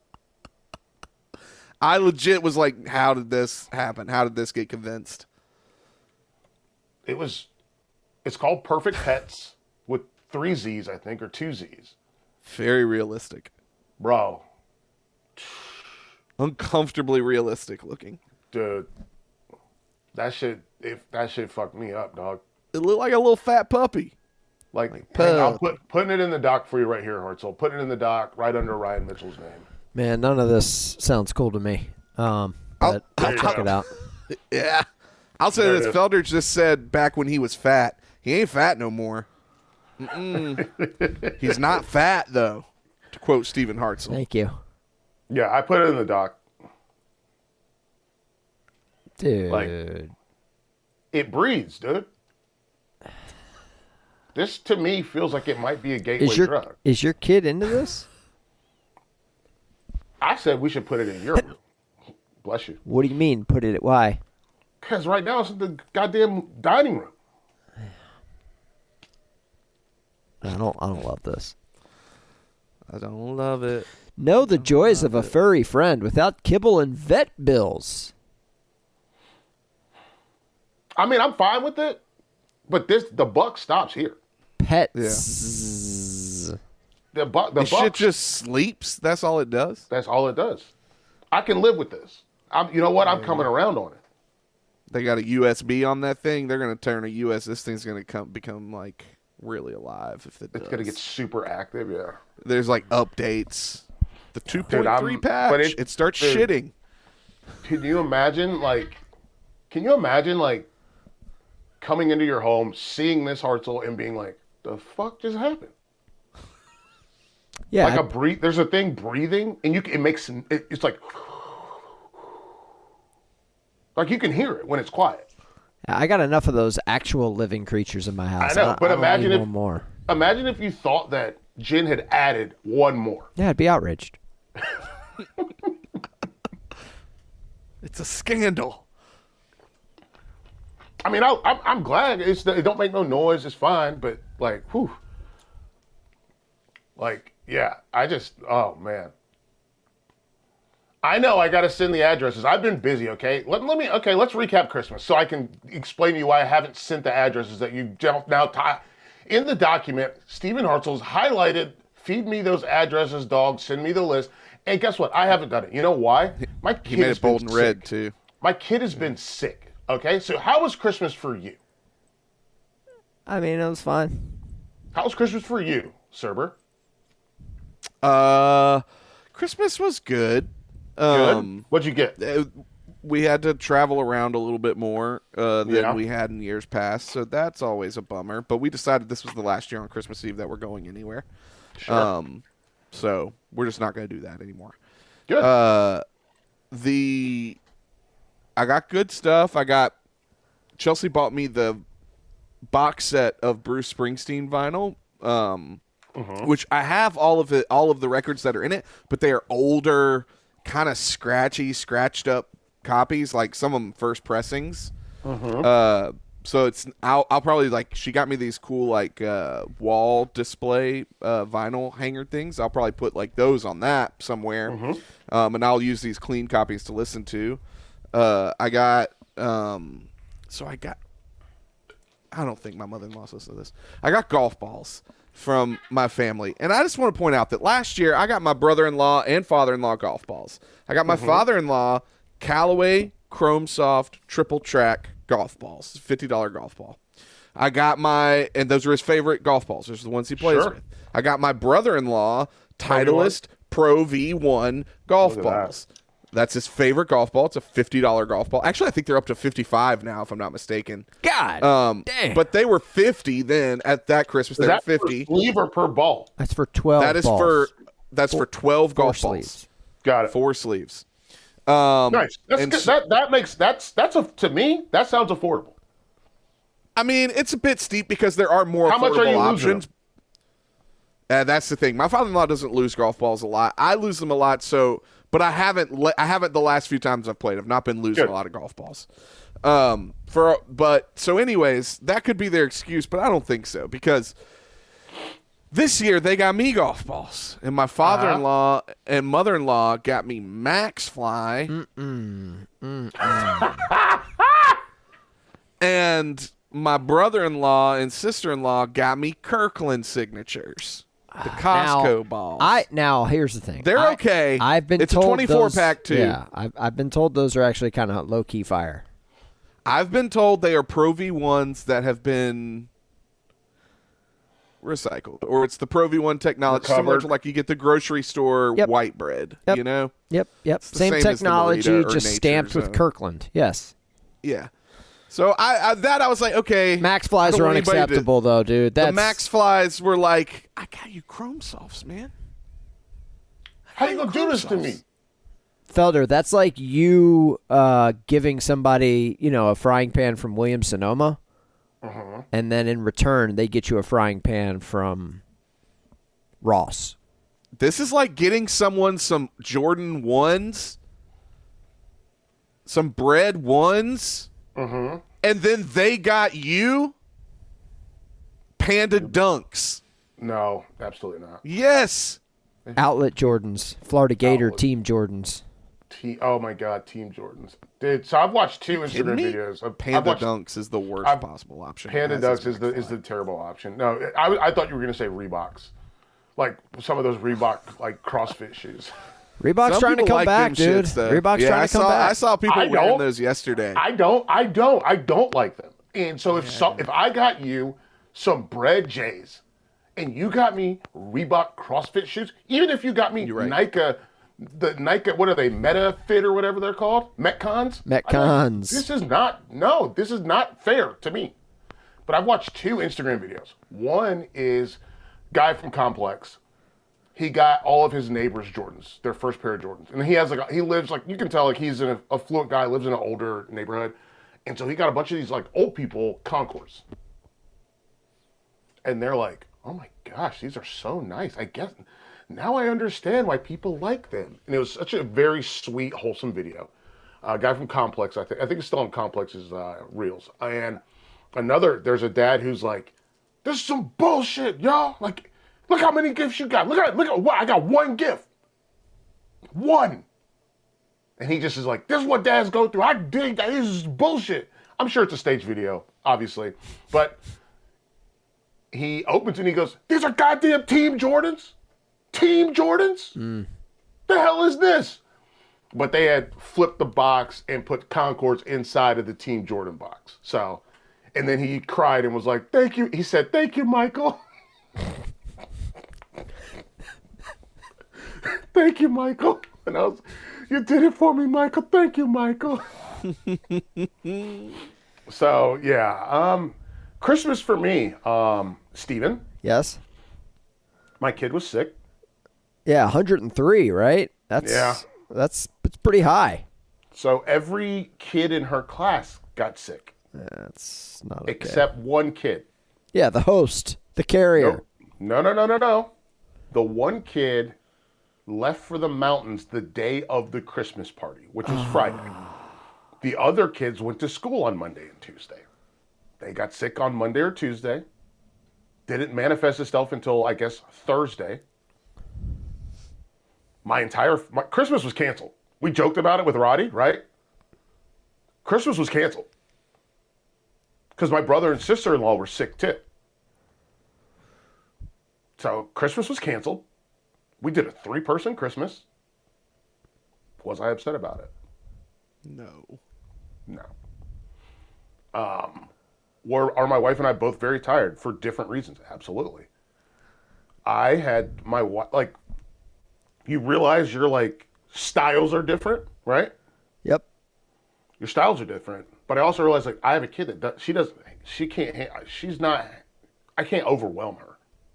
I legit was like, how did this happen? How did this get convinced? It was, it's called Perfect Pets with three Z's, I think, or two Z's. Very realistic. Bro. Uncomfortably realistic looking. Dude. That shit, if that shit fucked me up, dog. It looked like a little fat puppy. Like, like hey, I'll put putting it in the doc for you right here, Hartzell. Putting it in the doc right under Ryan Mitchell's name. Man, none of this sounds cool to me. Um, but I'll, I'll check go. it out. Yeah. I'll say there this. Felder just said back when he was fat, he ain't fat no more. He's not fat, though, to quote Stephen Hartzell. Thank you. Yeah, I put it in the doc. Dude. Like, it breathes, dude. This, to me, feels like it might be a gateway is your, drug. Is your kid into this? I said we should put it in your room. Bless you. What do you mean, put it, why? Because right now it's in the goddamn dining room. I don't don't. I don't love this. I don't love it. Know the joys of a it. furry friend without kibble and vet bills. I mean, I'm fine with it, but this the buck stops here. Pets. Yeah. The buck. The The buck. shit just sleeps. That's all it does. That's all it does. I can live with this. I'm. You know what? I'm coming around on it. They got a U S B on that thing. They're gonna turn a U S. This thing's gonna come become like really alive if it does. It's gonna get super active. Yeah. There's like updates. The two point three I'm- patch. but It, it- starts dude. shitting. Can you imagine? Like, can you imagine like coming into your home, seeing this Hartzell, and being like, "The fuck just happened?" Yeah. Like a breathe. There's a thing breathing, and you. Can, it makes. It, it's like. Like you can hear it when it's quiet. I got enough of those actual living creatures in my house. I know, but don't imagine need if one more. Imagine if you thought that Jen had added one more. Yeah, I'd be outraged. It's a scandal. I mean, I, I'm I'm glad it's it don't make no noise. It's fine, but like, whew. Like, yeah, I just oh man. I know I got to send the addresses. I've been busy, okay? Let, let me, okay, let's recap Christmas so I can explain to you why I haven't sent the addresses that you now tie. In the document, Stephen Hartzell's highlighted, feed me those addresses, dog, send me the list. And guess what? I haven't done it. You know why? My kid He made has it bold been and red sick. too. My kid has been sick, okay? So how was Christmas for you? I mean, it was fine. How was Christmas for you, Cerber? Uh, Christmas was good. Good? Um, What'd you get? uh, we had to travel around a little bit more uh, than Yeah. we had in years past, so that's always a bummer. But we decided this was the last year on Christmas Eve that we're going anywhere. Sure. Um, so we're just not going to do that anymore. Good. Uh, the I got good stuff. I got Chelsea bought me the box set of Bruce Springsteen vinyl. Um, which I have all of it, all of the records that are in it, but they are older, kind of scratchy, scratched up copies, like some of them first pressings. Uh, so it's I'll, I'll probably like she got me these cool like uh, wall display uh, vinyl hanger things. I'll probably put like those on that somewhere, um, and I'll use these clean copies to listen to. Uh, I got um, so I got. I don't think my mother-in-law listens to this. I got golf balls from my family. And I just want to point out that last year I got my brother-in-law and father-in-law golf balls. I got my Mm-hmm. father-in-law Callaway Chrome Soft triple track golf balls, fifty dollars golf ball. I got my, and those are his favorite golf balls. Those are the ones he plays Sure. with. I got my brother-in-law Pro V one. Titleist Pro V one golf Look at that. balls. That's his favorite golf ball. It's a fifty dollars golf ball. Actually, I think they're up to fifty-five now, if I'm not mistaken. God Um, damn. But they were fifty then at that Christmas. They Is were that fifty. per sleeve or per ball? That's for twelve That is balls. for that's for twelve Four golf balls, sleeves. Got it. four sleeves. Um, Nice. That's and good. s- That that makes that's that's a to me that sounds affordable. I mean, it's a bit steep because there are more How affordable much are you losing options. Uh, that's the thing. My father-in-law doesn't lose golf balls a lot. I lose them a lot. So, but I haven't. Le- I haven't the last few times I've played. I've not been losing Good. a lot of golf balls. Um, for but so, anyways, that could be their excuse, but I don't think so because this year they got me golf balls, and my father-in-law Uh-huh. and mother-in-law got me Max Fly. Mm-mm. And my brother-in-law and sister-in-law got me Kirkland signatures, the Costco Now, balls. I now here's the thing. They're I- okay. I've been It's a told twenty-four those- pack, too. Yeah, I've I've been told those are actually kind of low key fire. I've been told they are Pro V ones that have been recycled, or it's the Pro V one technology, similar Recovered. to like you get the grocery store Yep. white bread. Yep. You know, Yep, yep. the Same same as the technology, Melita or just Nature's, stamped with uh, Kirkland. Yes. yeah. So I, I that I was like, okay, Max I flies don't are want anybody to- unacceptable, though, dude. That's The Max flies were like, I got you Chrome Softs, man. How you gonna do this to me? Felder, that's like you uh, giving somebody, you know, a frying pan from Williams Sonoma, Uh-huh. and then in return they get you a frying pan from Ross. This is like getting someone some Jordan ones, some bread ones, and then they got you Panda Dunks. No, absolutely not. Yes. Outlet Jordans, Florida Gator Outlet. Team Jordans. T- oh my God, Team Jordans, dude. So I've watched two Instagram me? videos. Of, Panda I've watched, Dunks is the worst I've- possible option. Panda As Dunks is the McFly. is the terrible option. No, I, I thought you were gonna say Reeboks, like some of those Reebok like CrossFit shoes. Reebok's Some trying to people come like back, them dude. shits, though. Reebok's yeah, trying I to come saw, back. I saw people I wearing don't- those yesterday. I don't, I don't, I don't like them. And so if some, if I got you some Bread J's, and you got me Reebok CrossFit shoes, even if you got me right. Nike, the Nike, what are they, Meta Fit or whatever they're called, Metcons. Metcons. This is not, no, this is not fair to me. But I've watched two Instagram videos. One is guy from Complex. He got all of his neighbors' Jordans, their first pair of Jordans. And he has like, a, he lives like, you can tell like he's an affluent guy, lives in an older neighborhood. And so he got a bunch of these like old people Concours. And they're like, oh my gosh, these are so nice. I guess now I understand why people like them. And it was such a very sweet, wholesome video. A guy from Complex, I think, I think it's still on Complex's uh, reels. And another, there's a dad who's like, this is some bullshit, y'all. Like, look how many gifts you got. Look at, look at what, I got one gift. One. And he just is like, this is what dads go through. I dig that. This is bullshit. I'm sure it's a stage video, obviously. But he opens and he goes, these are goddamn Team Jordans? Team Jordans? Mm. The hell is this? But they had flipped the box and put Concours inside of the Team Jordan box. So, and then he cried and was like, thank you. He said, thank you, Michael. Thank you, Michael. And I was, you did it for me, Michael. Thank you, Michael. So, yeah. Um, Christmas for me, um, Steven. Yes. My kid was sick. Yeah, one hundred three, right? That's Yeah. That's it's pretty high. So every kid in her class got sick. That's not okay. Except one kid. Yeah, the host, the carrier. No, no, no, no, no. The one kid left for the mountains the day of the Christmas party, which was Friday. The other kids went to school on Monday and Tuesday. They got sick on Monday or Tuesday. Didn't manifest itself until, I guess, Thursday. My entire my, Christmas was canceled. We joked about it with Roddy, right? Christmas was canceled. Because my brother and sister-in-law were sick too. So Christmas was canceled. We did a three-person Christmas. Was I upset about it? No. No. Um, were, are my wife and I both very tired for different reasons? Absolutely. I had my wife, like, you realize your, like, styles are different, right? Yep. Your styles are different. But I also realized, like, I have a kid that does, she doesn't, she can't, she's not, I can't overwhelm her.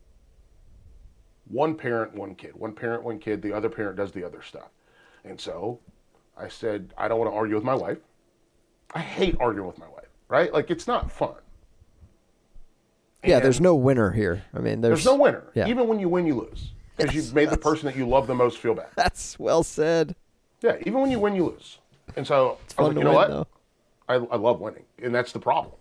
One parent, one kid. One parent, one kid. The other parent does the other stuff. And so I said, I don't want to argue with my wife. I hate arguing with my wife, right? Like, it's not fun. Yeah, And there's no winner here. I mean, there's, there's no winner. Yeah. Even when you win, you lose. Because Yes, you've made the that's- person that you love the most feel bad. That's well said. Yeah, even when you win, you lose. And so I was Fun like, to you know win, what? though. I, I love winning. And that's the problem.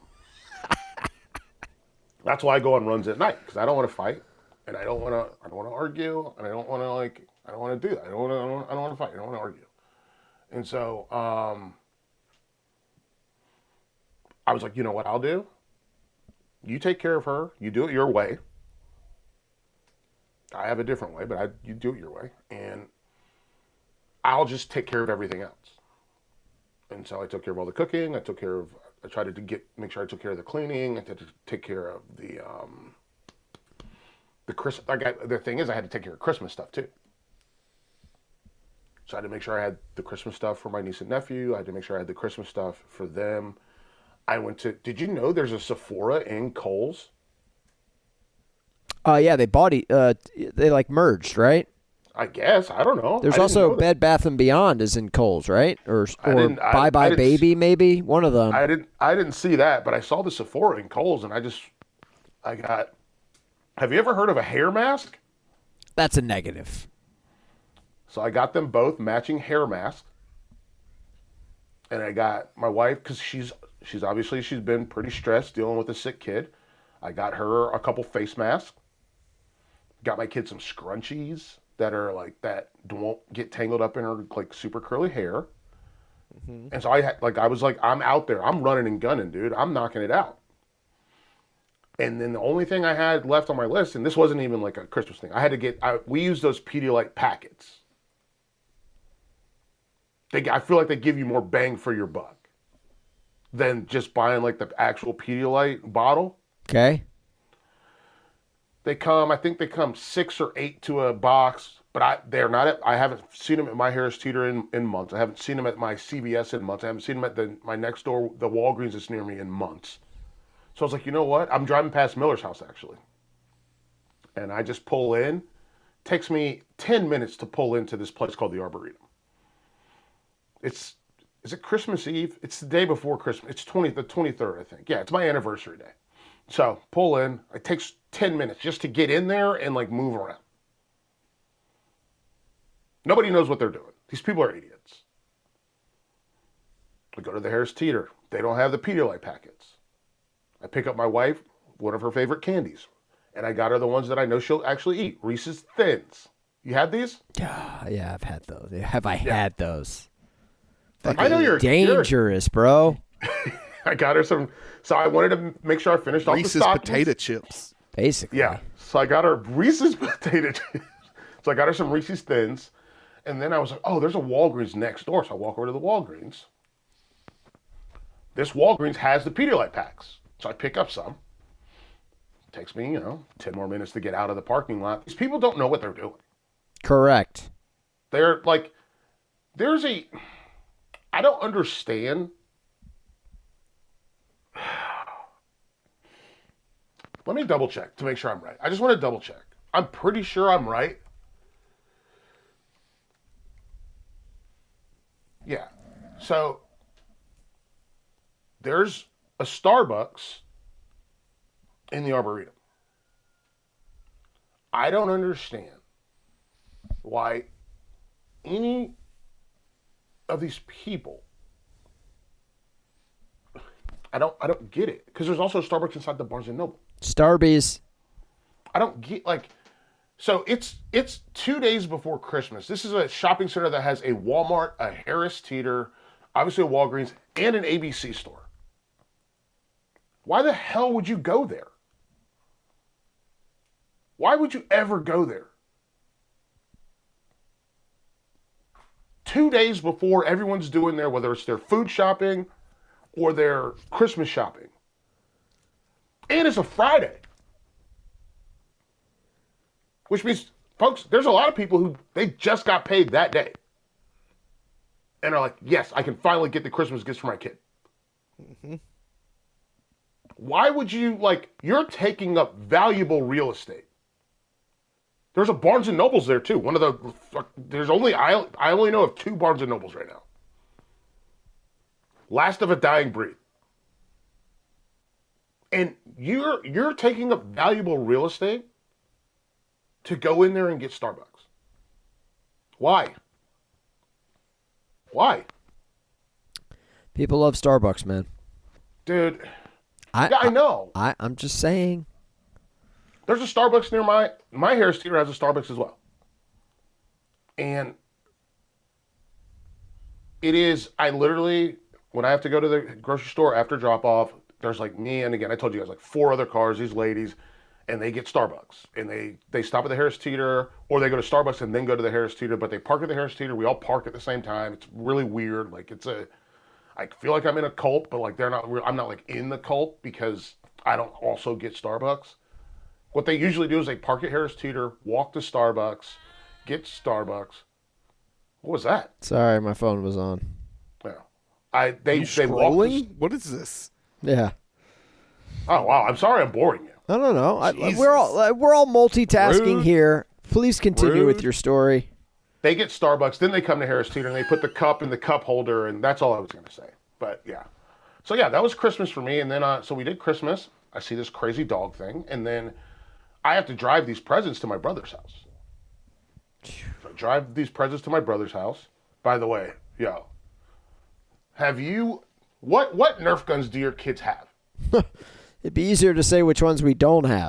That's why I go on runs at night. Because I don't want to fight. And I don't want to I don't want to argue. And I don't want to, like, I don't want to do that. I don't want to, I don't, I don't want to fight. I don't want to argue. And so um, I was like, you know what I'll do? You take care of her. You do it your way. I have a different way, but I you do it your way. And I'll just take care of everything else. And so I took care of all the cooking. I took care of, I tried to get, make sure I took care of the cleaning. I had to take care of the, um, the Christmas, I got, the thing is I had to take care of Christmas stuff too. So I had to make sure I had the Christmas stuff for my niece and nephew. I had to make sure I had the Christmas stuff for them. I went to, did you know there's a Sephora in Kohl's? Uh, yeah, they bought e- uh, they like merged, right? I guess. I don't know. There's I didn't also know that. Bed Bath and Beyond is in Kohl's, right? Or I or didn't- I- Bye I Bye didn't Baby, maybe one of them. I didn't I didn't see that, but I saw the Sephora in Kohl's and I just, I got, have you ever heard of a hair mask? That's a negative. So I got them both matching hair masks. And I got my wife, because she's she's obviously she's been pretty stressed dealing with a sick kid. I got her a couple face masks. got my kid some scrunchies that are like that won't get tangled up in her like super curly hair. Mm-hmm. And so I had like I was like I'm out there, I'm running and gunning, dude. I'm knocking it out. And then the only thing I had left on my list, and this wasn't even like a Christmas thing, I had to get. I, we use those Pedialyte packets. They, I feel like they give you more bang for your buck than just buying like the actual Pedialyte bottle. Okay. They come, I think they come six or eight to a box, but I they're not at, I haven't seen them at my Harris Teeter in, in months. I haven't seen them at my C V S in months. I haven't seen them at the, my next door, the Walgreens that's near me in months. So I was like, you know what? I'm driving past Miller's house actually. And I just pull in. It takes me ten minutes to pull into this place called the Arboretum. It's, is it Christmas Eve? It's the day before Christmas. It's twenty, the twenty-third, I think. Yeah, it's my anniversary day. So pull in. It takes ten minutes just to get in there and like move around. Nobody knows what they're doing. These people are idiots. We go to the Harris Teeter. They don't have the Pedialyte packets. I pick up my wife, one of her favorite candies, and I got her the ones that I know she'll actually eat. Reese's Thins. You had these? Yeah, yeah, I've had those. Have I Yeah. had those? I know you're Dangerous, bro. I got her some. So I wanted to make sure I finished off the Reese's stockings. potato chips. Basically. Yeah. So I got her Reese's potato chips. So I got her some Reese's Thins. And then I was like, oh, there's a Walgreens next door. So I walk over to the Walgreens. This Walgreens has the Pedialyte packs. So I pick up some. It takes me, you know, ten more minutes to get out of the parking lot. These people don't know what they're doing. Correct. They're like, there's a, I don't understand. Let me double check to make sure I'm right. I just want to double check. I'm pretty sure I'm right. Yeah. So there's a Starbucks in the Arboretum. I don't understand why any of these people, I don't I don't get it. Because there's also a Starbucks inside the Barnes and Noble. Starbies. I don't get like so it's it's two days before Christmas. This is a shopping center that has a Walmart, a Harris Teeter, obviously a Walgreens, and an A B C store. Why the hell would you go there? Why would you ever go there? Two days before everyone's doing their, whether it's their food shopping or their Christmas shopping. And it's a Friday. Which means, folks, there's a lot of people who, they just got paid that day. And are like, yes, I can finally get the Christmas gifts for my kid. Mm-hmm. Why would you, like, you're taking up valuable real estate. There's a Barnes and Nobles there too. One of the, there's only, I, I only know of two Barnes and Nobles right now. Last of a dying breed. And you're, you're taking up valuable real estate to go in there and get Starbucks. Why? Why? People love Starbucks, man. Dude. I, yeah, I know. I, I'm just saying. There's a Starbucks near my, my Harris Teeter has a Starbucks as well. And it is, I literally, when I have to go to the grocery store after drop off, there's like me, and again, I told you guys, like four other cars, these ladies, and they get Starbucks. And they, they stop at the Harris Teeter, or they go to Starbucks and then go to the Harris Teeter, but they park at the Harris Teeter. We all park at the same time. It's really weird. Like it's a, I feel like I'm in a cult, but like they're not, I'm not like in the cult because I don't also get Starbucks. What they usually do is they park at Harris Teeter, walk to Starbucks, get Starbucks. What was that? Sorry, my phone was on. Yeah, I they Are you they scrolling? walk. What is this? Yeah. Oh wow! I'm sorry, I'm boring you. I don't know. I, Jesus. we're all uh, we're all multitasking Rude. here. Please continue Rude. with your story. They get Starbucks, then they come to Harris Teeter and they put the cup in the cup holder, and that's all I was going to say. But yeah, so yeah, that was Christmas for me. And then uh, so we did Christmas. I see this crazy dog thing, and then I have to drive these presents to my brother's house. So I drive these presents to my brother's house. By the way, yo, have you, what what Nerf guns do your kids have? It'd be easier to say which ones we don't have.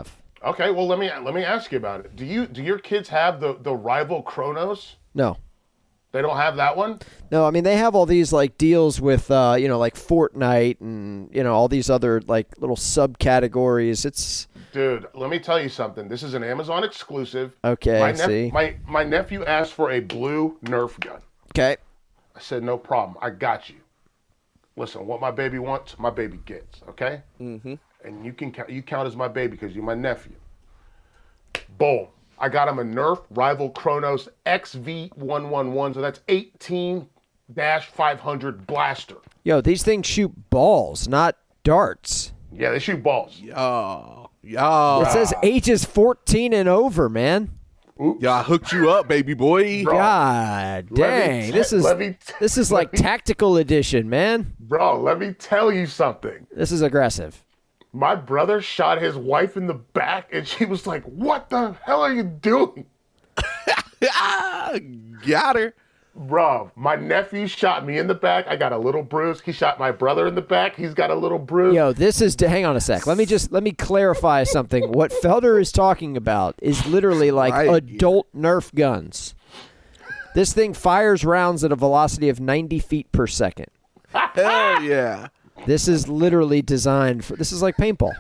Okay, well let me let me ask you about it. Do you do your kids have the the rival Chronos? No. They don't have that one? No, I mean they have all these like deals with uh, you know, like Fortnite and you know, all these other like little subcategories. It's Dude, let me tell you something. This is an Amazon exclusive. Okay, my nep- see. My my nephew asked for a blue Nerf gun. Okay. I said, no problem. I got you. Listen, what my baby wants, my baby gets, okay? Mm-hmm. And you can count, you count as my baby because you're my nephew. Boom. I got him a Nerf Rival Chronos X V one eleven, so that's eighteen dash five hundred blaster. Yo, these things shoot balls, not darts. Yeah, they shoot balls. Yo, yo. It says ages fourteen and over, man. Oops. Yeah, I hooked you up, baby boy. Bro. God Let me dang. te- This is let me te- this is let like me- tactical edition, man. Bro, let me tell you something. This is aggressive. My brother shot his wife in the back, and she was like, what the hell are you doing? Ah, got her. Bro, my nephew shot me in the back. I got a little bruise. He shot my brother in the back. He's got a little bruise. Yo, this is hang on a sec. Let me just let me clarify something. What Felder is talking about is literally like Right. adult Nerf guns. This thing fires rounds at a velocity of ninety feet per second. Hell yeah. This is literally designed for. This is like paintball,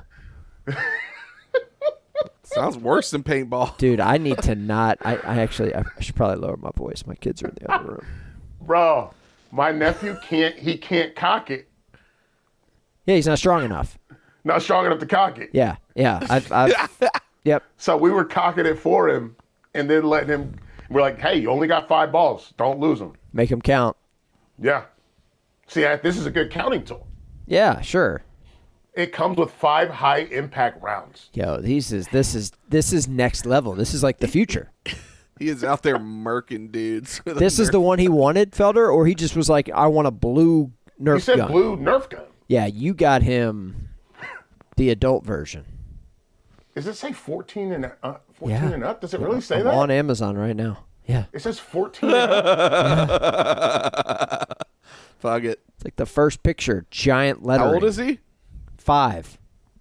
Sounds worse than paintball. dude. I need to not. I, I actually I should probably lower my voice. My kids are in the other room. Bro, my nephew can't, he can't cock it. Yeah, he's not strong enough. Not strong enough to cock it. Yeah, yeah. I've, I've yep. So we were cocking it for him and then letting him, we're like, hey, you only got five balls. Don't lose them. Make him count. Yeah. See, I, this is a good counting tool. Yeah, sure. It comes with five high impact rounds. Yo, these is this is this is next level. This is like the future. He is out there murking dudes. with a This is Nerf. the one he wanted, Felder, or he just was like, I want a blue Nerf He said gun. blue Nerf gun. Yeah, you got him the adult version. Does it say fourteen and uh, fourteen Yeah. and up? Does it really say I'm that? on Amazon right now. Yeah. It says fourteen and up. Fuck it. It's like the first picture, giant lettering. How old is he? Five.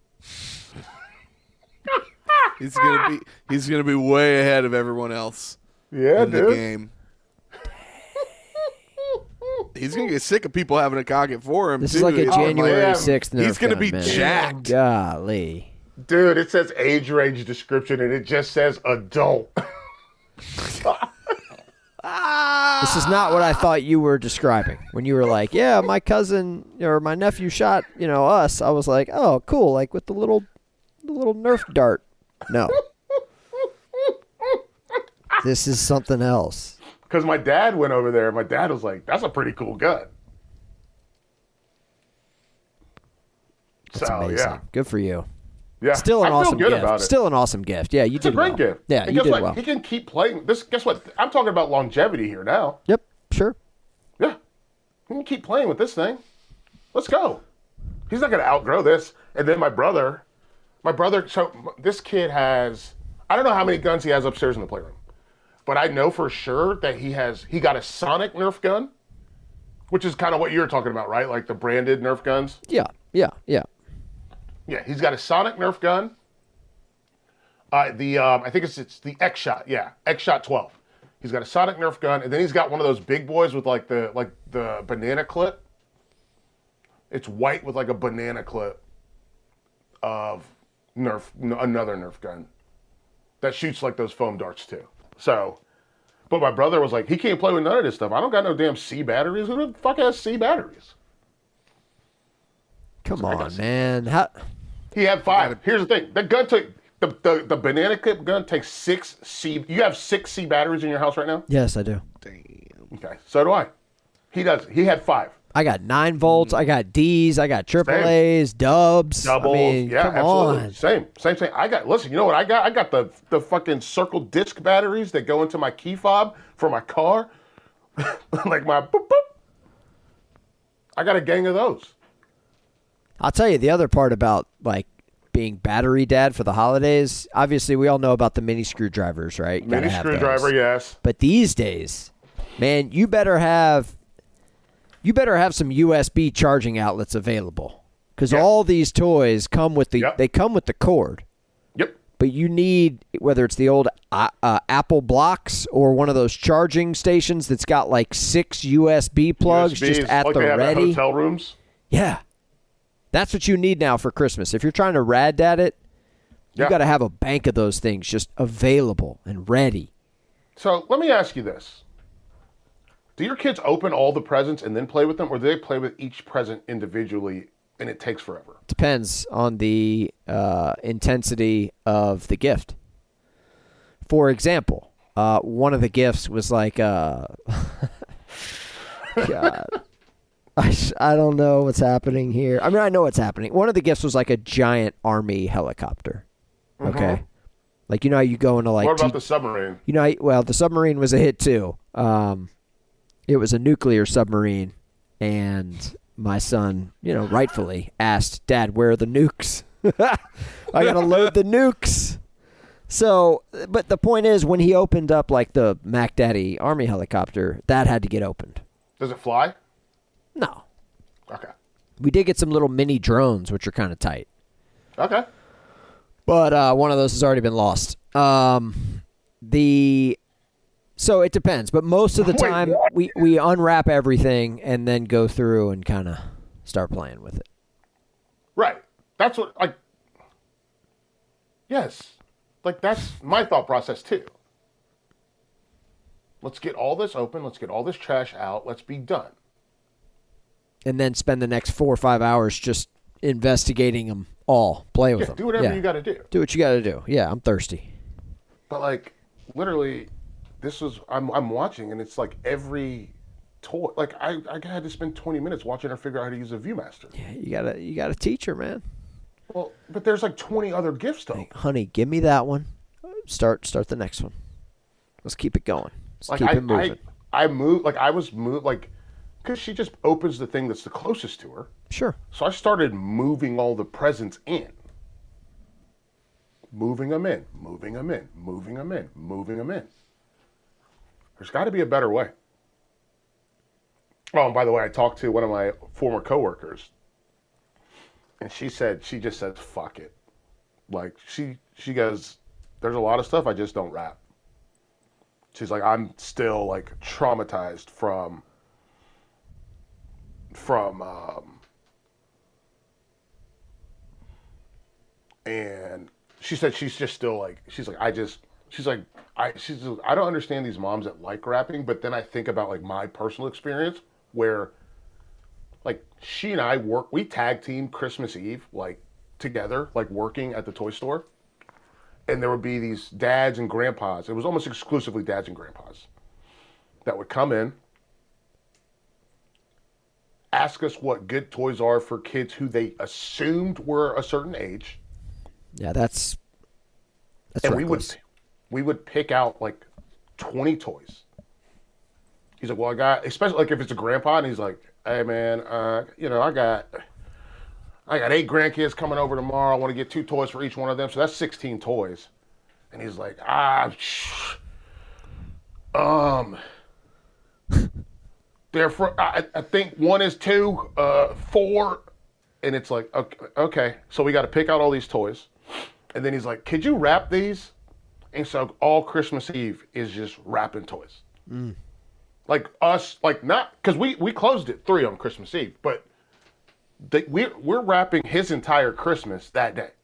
He's gonna be he's gonna be way ahead of everyone else Yeah, in the dude. game. He's gonna get sick of people having to cock it for him. This too. is like a It's man. January sixth Nerf He's gonna gun, be man. jacked. Golly. Dude, it says age range description and it just says adult. This is not what I thought you were describing. When you were like, yeah, my cousin or my nephew shot, you know, us. I was like, oh, cool, like with the little the little Nerf dart. No. This is something else. Because my dad went over there and my dad was like, that's a pretty cool gun. That's so, amazing. yeah. Good for you. Yeah. Still an I feel awesome good gift. about it. Still an awesome gift. Yeah, you It's a did great well. gift. Yeah, and you guess did what? well. He can keep playing. This. Guess what? I'm talking about longevity here now. Yep, sure. Yeah. He can keep playing with this thing. Let's go. He's not going to outgrow this. And then my brother, my brother, so this kid has, I don't know how many guns he has upstairs in the playroom, but I know for sure that he has, he got a Sonic Nerf gun, which is kind of what you're talking about, right? Like the branded Nerf guns. Yeah, yeah, yeah. Yeah, he's got a Sonic Nerf gun. Uh, the um, I think it's it's the X Shot. Yeah, X Shot twelve. He's got a Sonic Nerf gun, and then he's got one of those big boys with like the like the banana clip. It's white with like a banana clip of Nerf, n- another Nerf gun that shoots like those foam darts too. So, but my brother was like, he can't play with none of this stuff. I don't got no damn C batteries. Who the fuck has C batteries? Come I on, guess. man. How, He had five. Here's the thing: the gun took the, the the banana clip gun takes six C. You have six C batteries in your house right now. yes, I do. Okay, so do I. He does. He had five. I got nine volts. I got D's. I got triple A's, dubs. Doubles. I mean, yeah, come absolutely. on. Same, same, same. I got. Listen, you know what I got? I got the the fucking circle disc batteries that go into my key fob for my car, like my boop boop. I got a gang of those. I'll tell you the other part about like being battery dad for the holidays. Obviously, we all know about the mini screwdrivers, right? You gotta Mini have screwdriver, those. yes. But these days, man, you better have you better have some U S B charging outlets available because Yes. all these toys come with the Yep. they come with the cord, Yep. but you need, whether it's the old uh, uh, Apple blocks or one of those charging stations that's got like six U S B plugs U S Bs, just at like the they have at ready. hotel rooms. Yeah. That's what you need now for Christmas. If you're trying to rad dad it, you Yeah. got to have a bank of those things just available and ready. So let me ask you this. Do your kids open all the presents and then play with them, or do they play with each present individually and it takes forever? Depends on the uh, intensity of the gift. For example, uh, one of the gifts was like, uh, God, I, sh- I don't know what's happening here. I mean, I know what's happening. One of the gifts was like a giant Army helicopter. Okay. Mhm. Like, you know how you go into like... What about T- the submarine? You know, how- well, the submarine was a hit too. Um, it was a nuclear submarine, and my son, you know, rightfully asked, Dad, where are the nukes? I got to load the nukes. So, but the point is, when he opened up like the Mac Daddy Army helicopter, that had to get opened. Does it fly? No. Okay. We did get some little mini drones, which are kind of tight. Okay. But uh, one of those has already been lost. Um, the so it depends, but most of the Wait, time what? we, we unwrap everything and then go through and kind of start playing with it. Right. That's what, like, yes. Like, that's my thought process, too. Let's get all this open. Let's get all this trash out. Let's be done. And then spend the next four or five hours just investigating them all. Play with Yeah, them. do whatever Yeah. you got to do. Do what you got to do. Yeah, I'm thirsty. But, like, literally, this was, I'm, I'm watching, and it's like every toy. Like, I, I had to spend twenty minutes watching her figure out how to use a Viewmaster. Yeah, you gotta you gotta teach her, man. Well, but there's like twenty other gifts, though. Hey, honey, give me that one. Start start the next one. Let's keep it going. Let's Like keep I, it moving. I, I moved, like I was moved, like, because she just opens the thing that's the closest to her. Sure. So I started moving all the presents in. Moving them in, moving them in, moving them in, moving them in. There's got to be a better way. Oh, and by the way, I talked to one of my former coworkers, and she said, she just says, fuck it. Like, she, she goes, there's a lot of stuff I just don't wrap. She's like, I'm still, like, traumatized from, from, um, and she said she's just still, like, she's like, I just, she's like, I, she's, I don't understand these moms that like wrapping, but then I think about, like, my personal experience where, like, she and I work, we tag team Christmas Eve, like, together, like, working at the toy store. And there would be these dads and grandpas. It was almost exclusively dads and grandpas that would come in, ask us what good toys are for kids who they assumed were a certain age. Yeah, that's that's and reckless. we would we would pick out like twenty toys. He's like, well, I got, especially like if it's a grandpa, and he's like, hey man, uh, you know, I got I got eight grandkids coming over tomorrow. I want to get two toys for each one of them, so that's sixteen toys. And he's like, ah, shh, um, therefore, I, I think one is two, uh, four, and it's like, okay, okay. So we got to pick out all these toys. And then he's like, could you wrap these? And so all Christmas Eve is just wrapping toys. Mm. Like us, like not, because we, we closed at three on Christmas Eve, but they, we're, we're wrapping his entire Christmas that day.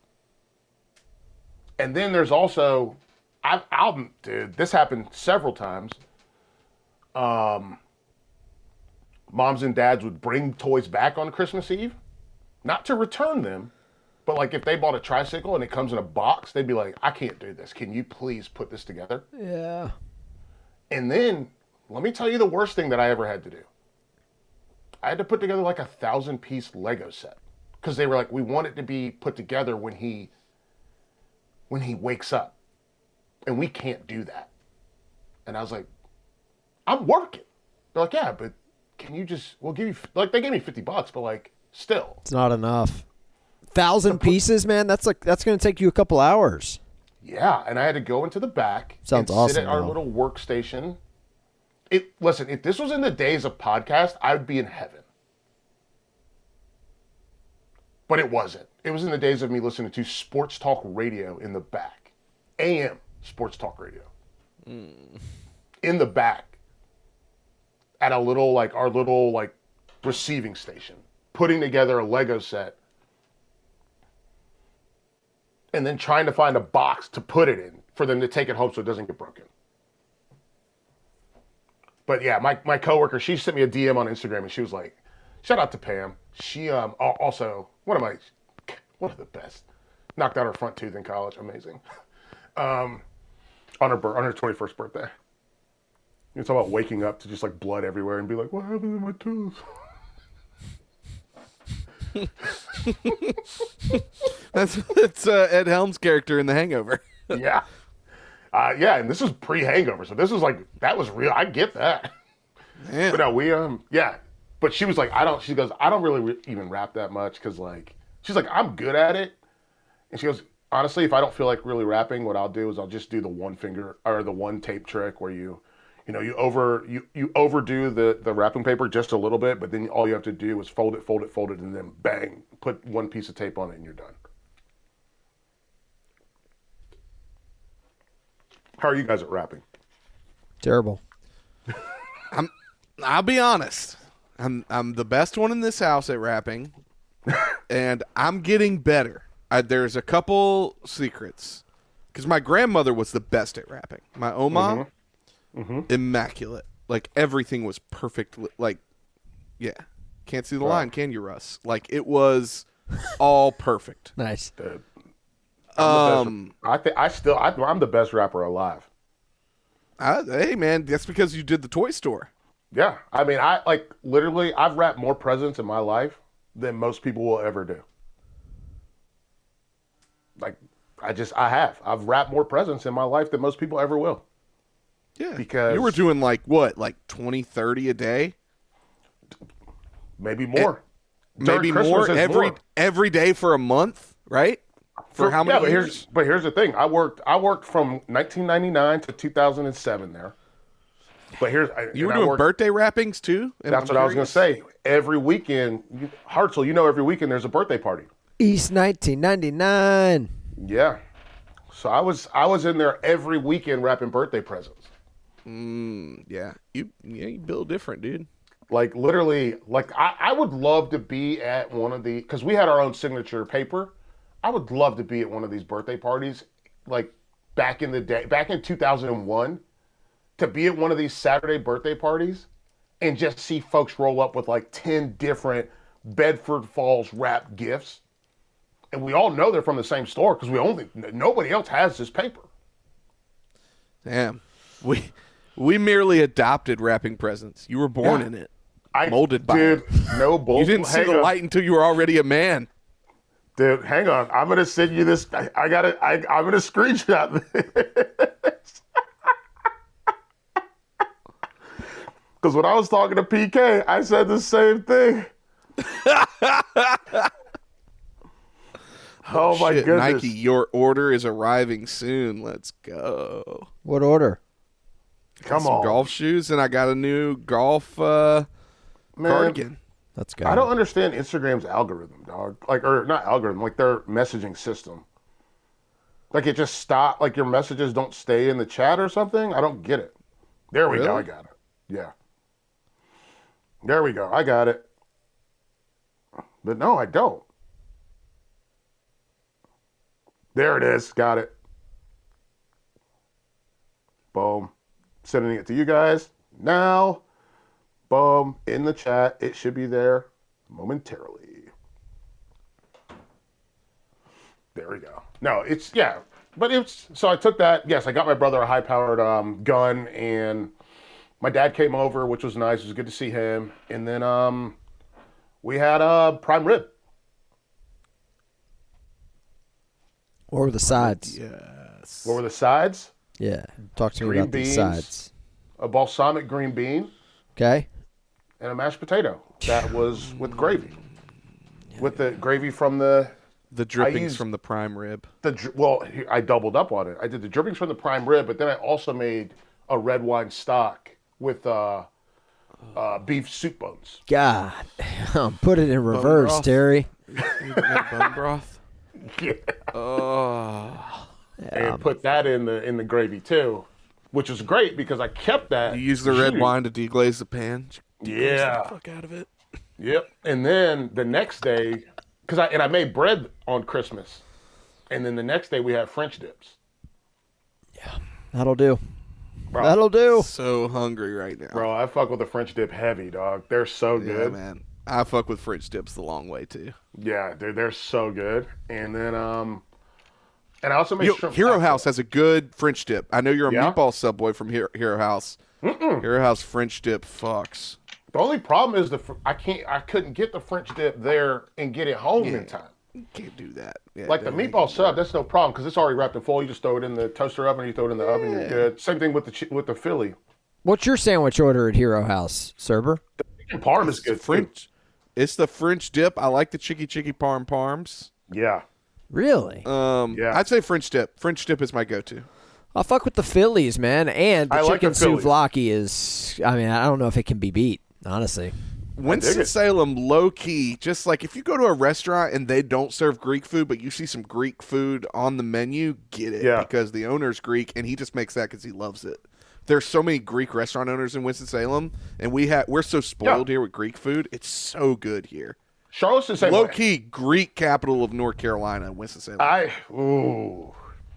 And then there's also, I, I'll, dude, this happened several times. Um, moms and dads would bring toys back on Christmas Eve, not to return them, but like if they bought a tricycle and it comes in a box, they'd be like, I can't do this. Can you please put this together? Yeah. And then, let me tell you the worst thing that I ever had to do. I had to put together like a thousand piece Lego set. Because they were like, we want it to be put together when he, when he wakes up. And we can't do that. And I was like, I'm working. They're like, yeah, but can you just, we'll give you, like they gave me fifty bucks, but like, still. It's not enough. Thousand pieces, man. That's like that's going to take you a couple hours. Yeah, and I had to go into the back. Sounds and awesome. Sit at our though. little workstation. It listen. If this was in the days of podcast, I would be in heaven. But it wasn't. It was in the days of me listening to sports talk radio in the back. A M sports talk radio. Mm. In the back. At a little, like, our little, like, receiving station. Putting together a Lego set. And then trying to find a box to put it in for them to take it home so it doesn't get broken. But yeah, my, my coworker, she sent me a D M on Instagram and she was like, shout out to Pam. She um also, one of my, one of the best. Knocked out her front tooth in college. Amazing. Um, on her, on her twenty-first birthday. You talk about waking up to just like blood everywhere and be like, what happened to my tooth? that's that's uh, Ed Helms' character in The Hangover. Yeah. Uh, yeah, and this is pre-Hangover, so this is like, that was real. I get that. Man. But no, we, um, yeah. But she was like, I don't, she goes, I don't really re- even rap that much because, like, she's like, I'm good at it. And she goes, honestly, if I don't feel like really rapping, what I'll do is I'll just do the one finger, or the one tape trick where you, you know, you over, you, you overdo the, the wrapping paper just a little bit, but then all you have to do is fold it, fold it, fold it, and then bang, put one piece of tape on it and you're done. How are you guys at rapping? Terrible. I'm. I'll be honest. I'm. I'm the best one in this house at rapping, and I'm getting better. I, there's a couple secrets, because my grandmother was the best at rapping. My oma, mm-hmm. Mm-hmm. immaculate. Like everything was perfect. Like, yeah, can't see the wow. line, can you, Russ? Like it was all perfect. Nice. Dude. Um, I think I still I, I'm the best rapper alive. I, hey man, that's because you did the toy store. Yeah, I mean, I like literally I've rapped more presents in my life than most people will ever do. Like, I just I have I've rapped more presents in my life than most people ever will. Yeah, because you were doing like what, like twenty, thirty a day, maybe more. It, maybe more every more. every day for a month, right? For, for how many yeah, but years? Here's, but here's the thing. I worked I worked from nineteen ninety-nine to two thousand seven there. But here's You were doing worked, birthday wrappings too? That's I'm what curious. I was going to say. Every weekend, you, Hartzell, you know every weekend there's a birthday party. East nineteen ninety-nine. Yeah. So I was I was in there every weekend wrapping birthday presents. Mm, yeah. You yeah, you build different, dude. Like literally, like I, I would love to be at one of the, because we had our own signature paper. I would love to be at one of these birthday parties, like back in the day, back in two thousand one, to be at one of these Saturday birthday parties and just see folks roll up with like ten different Bedford Falls wrap gifts. And we all know they're from the same store because we only, nobody else has this paper. Damn. We we merely adopted wrapping presents. You were born yeah. in it. I, molded by dude, it. no bull. You didn't see the light until you were already a man. Dude, hang on. I'm gonna send you this. I, I gotta. I, I'm gonna screenshot this. Because when I was talking to P K, I said the same thing. oh, oh my shit, goodness! Nike, your order is arriving soon. Let's go. What order? Come some on. Golf shoes, and I got a new golf uh, Man, cardigan. Let's go. I don't understand Instagram's algorithm, dog. Like, or not algorithm, like their messaging system. Like it just stop. Like your messages don't stay in the chat or something. I don't get it. There we really? go. I got it. Yeah. There we go. I got it. But no, I don't. There it is. Got it. Boom. Sending it to you guys now. Boom. In the chat. It should be there momentarily. There we go. No, it's, yeah. But it's, so I took that. Yes, I got my brother a high-powered um, gun, and my dad came over, which was nice. It was good to see him. And then um, we had a prime rib. What were the sides? Yes. What were the sides? Yeah. Talk to me Green about beans, the sides. A balsamic green bean. Okay. And a mashed potato that was with gravy. With the gravy from the... The drippings from the prime rib. The Well, I doubled up on it. I did the drippings from the prime rib, but then I also made a red wine stock with uh, uh, beef soup bones. God. Put it in reverse, Terry. Bone broth. Yeah. Oh. And um, put that in the in the gravy too, which was great because I kept that. You use the red shooting. wine to deglaze the pan. Deglaze yeah. the fuck out of it. Yep. And then the next day, because I and I made bread on Christmas, and then the next day we had French dips. Yeah, that'll do. Bro, that'll do. So hungry right now, bro. I fuck with the French dip heavy, dog. They're so good, yeah, man. I fuck with French dips the long way too. Yeah, they're they're so good. And then um. And I also made Yo, shrimp Hero pasta. House has a good French dip. I know you're a yeah? meatball sub boy from Hero, Hero House. Mm-mm. Hero House French dip fucks. The only problem is the I can't I couldn't get the French dip there and get it home yeah, in time. You can't do that. Yeah, like the meatball sub, that's no problem because it's already wrapped in foil. You just throw it in the toaster oven, you throw it in the yeah. oven, you're good. Same thing with the with the Philly. What's your sandwich order at Hero House, Cerber? The chicken parm is good. French. Too. It's the French dip. I like the chicky chicky parm parms. Yeah. Really? Um, yeah. I'd say French dip. French dip is my go-to. I'll fuck with the Phillies, man. And the I chicken like the souvlaki is, I mean, I don't know if it can be beat, honestly. Winston-Salem, low-key, just like if you go to a restaurant and they don't serve Greek food, but you see some Greek food on the menu, get it. Yeah. Because the owner's Greek, and he just makes that because he loves it. There's so many Greek restaurant owners in Winston-Salem, and we ha- we're so spoiled yeah. here with Greek food. It's so good here. Charlotte's the same Low way. key Greek capital of North Carolina, Winston-Salem. I ooh,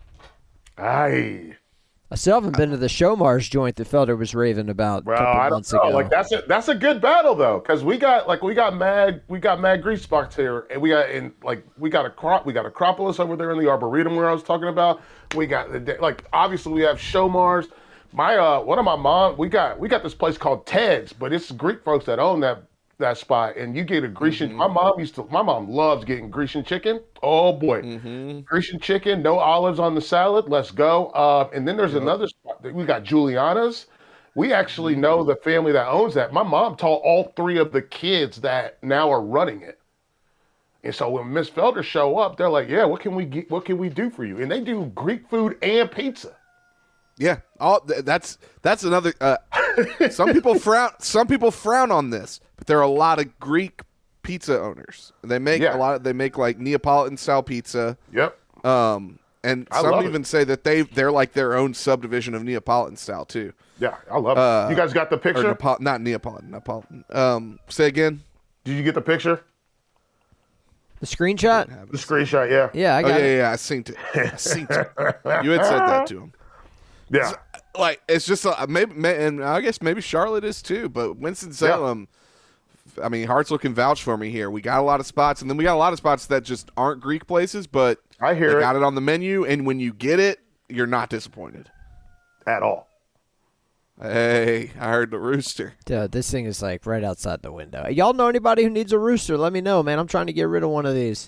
I. I still haven't been to the Showmars joint that Felder was raving about Bro, a couple I don't months know. ago. Like that's a that's a good battle though, because we got like we got mad we got mad grease spots here, and we got in like we got a crop we got Acropolis over there in the Arboretum where I was talking about. We got the like obviously we have Showmars. My uh one of my mom we got we got this place called Ted's, but it's Greek folks that own that. that spot, and you get a Grecian. Mm-hmm. My mom used to. My mom loves getting Grecian chicken. Oh boy, mm-hmm. Grecian chicken, no olives on the salad. Let's go. Uh, and then there's yep. another spot. We got Juliana's. We actually mm-hmm. know the family that owns that. My mom taught all three of the kids that now are running it. And so when Miss Felder show up, they're like, "Yeah, what can we get? What can we do for you?" And they do Greek food and pizza. Yeah, all that's that's another. Uh, some people frown. Some people frown on this, but there are a lot of Greek pizza owners. They make yeah. a lot. Of, they make like Neapolitan style pizza. Yep. Um, and I some love even it. say that they they're like their own subdivision of Neapolitan style too. Yeah, I love it. Uh, you guys got the picture? Nepo- not Neapolitan. Neapolitan. Um, say again. Did you get the picture? The screenshot. The screenshot. Yeah. Yeah, I got oh, yeah, it. yeah, I synced it. I synced it. You had said that to him. Yeah. It's, like it's just uh, maybe, and I guess maybe Charlotte is too, but Winston-Salem. Yeah. I mean, Hartsel can vouch for me here. We got a lot of spots, and then we got a lot of spots that just aren't Greek places, but I hear they it. got it on the menu, and when you get it, you're not disappointed at all. Hey, I heard the rooster. Dude, this thing is like right outside the window. Y'all know anybody who needs a rooster? Let me know, man. I'm trying to get rid of one of these.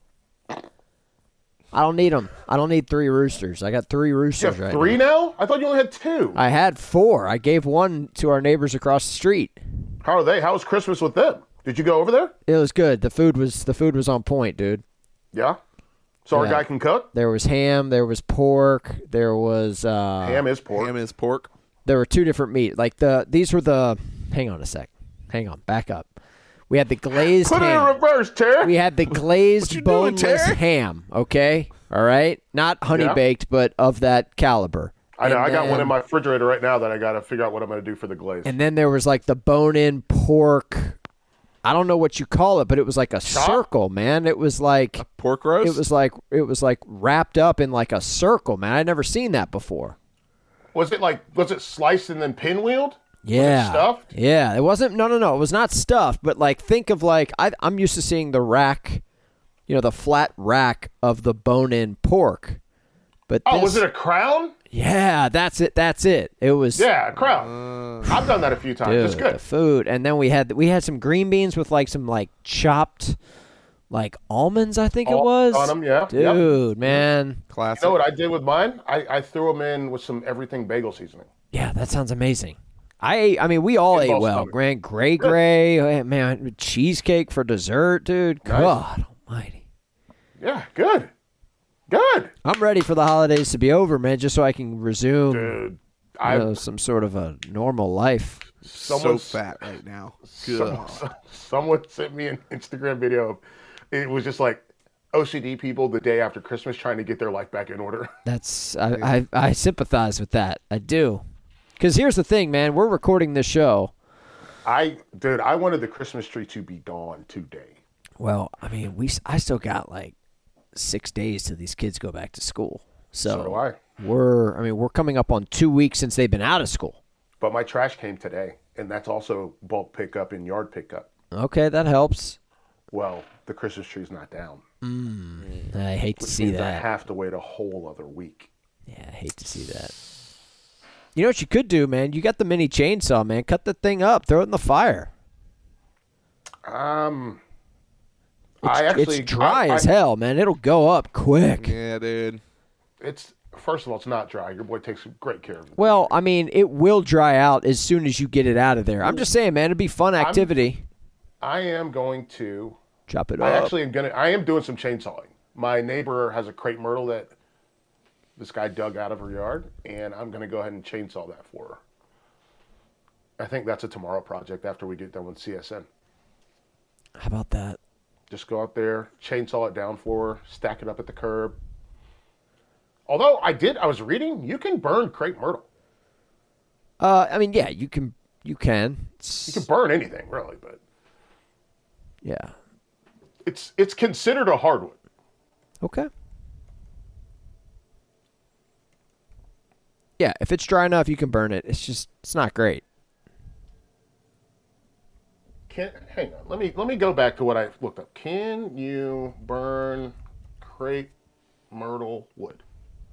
I don't need them. I don't need three roosters. I got three roosters you have right three now. now? I thought you only had two. I had four. I gave one to our neighbors across the street. How are they? How was Christmas with them? Did you go over there? It was good. The food was the food was on point, dude. Yeah. So our Yeah. guy can cook? There was ham. There was pork. There was uh, Ham is pork. Ham is pork. There were two different meat. Like the these were the. Hang on a sec. Hang on. Back up. We had the glazed Put ham. it in reverse, Terry. We had the glazed you doing, boneless Terry? ham. Okay. All right. Not honey Yeah. baked, but of that caliber. I know. And I got one then- in my refrigerator right now that I got to figure out what I'm going to do for the glaze. And then there was like the bone-in pork. I don't know what you call it, but it was like a Chop? circle, man. It was like Pork roast? it was like it was like wrapped up in like a circle, man. I'd never seen that before. was it like, was it sliced and then pinwheeled? Yeah, stuffed? Yeah, it wasn't. No, no, no. It was not stuffed, but like think of like I, I'm used to seeing the rack, you know, the flat rack of the bone-in pork. But Oh, this, was it a crown? Yeah, that's it. That's it. It was. Yeah, a crown. I've done that a few times. Dude, It's good. the food, and then we had we had some green beans with like some like chopped, like almonds. I think it Al- was. on 'em, yeah. Dude, Yep. man. Classic. You know what I did with mine? I, I threw them in with some everything bagel seasoning. Yeah, that sounds amazing. I ate, I mean, we all In ate both well. stomachs. Grand Gray Gray, oh, man, cheesecake for dessert, dude. Nice. God almighty. Yeah, good. Good. I'm ready for the holidays to be over, man, just so I can resume Dude, you I know, some sort of a normal life. so someone's- fat right now. Some, God. someone sent me an Instagram video of it was just like O C D people the day after Christmas trying to get their life back in order. That's I I, I sympathize with that. I do. Because here's the thing, man. We're recording this show. I dude, I wanted the Christmas tree to be gone today. Well, I mean, we I still got like six days till these kids go back to school. So, So do I. we're I mean we're coming up on two weeks since they've been out of school. But my trash came today, and that's also bulk pickup and yard pickup. Okay, that helps. Well, the Christmas tree's not down. Mm, I hate to Which see means I that. have to wait a whole other week. Yeah, I hate to see that. You know what you could do, man? You got the mini chainsaw, man. Cut the thing up, throw it in the fire. Um, It's, I actually it's dry I, as I, hell, man. It'll go up quick. Yeah, dude. It's first of all, it's not dry. Your boy takes great care of it. Well, I mean, it will dry out as soon as you get it out of there. I'm just saying, man, it'd be fun activity. I'm, I am going to Chop it I up. actually am gonna. I am doing some chainsawing. My neighbor has a crepe myrtle that this guy dug out of her yard, and I'm gonna go ahead and chainsaw that for her. I think that's a tomorrow project after we get done with C S N. How about that? Just go out there, chainsaw it down for her, stack it up at the curb. Although I did, I was reading, you can burn crepe myrtle. Uh, I mean, yeah, you can. You can. It's, You can burn anything, really, but yeah. it's it's considered a hardwood. Okay. Yeah, if it's dry enough, you can burn it. It's just, it's not great. Can hang on. Let me let me go back to what I looked up. Can you burn crepe myrtle wood?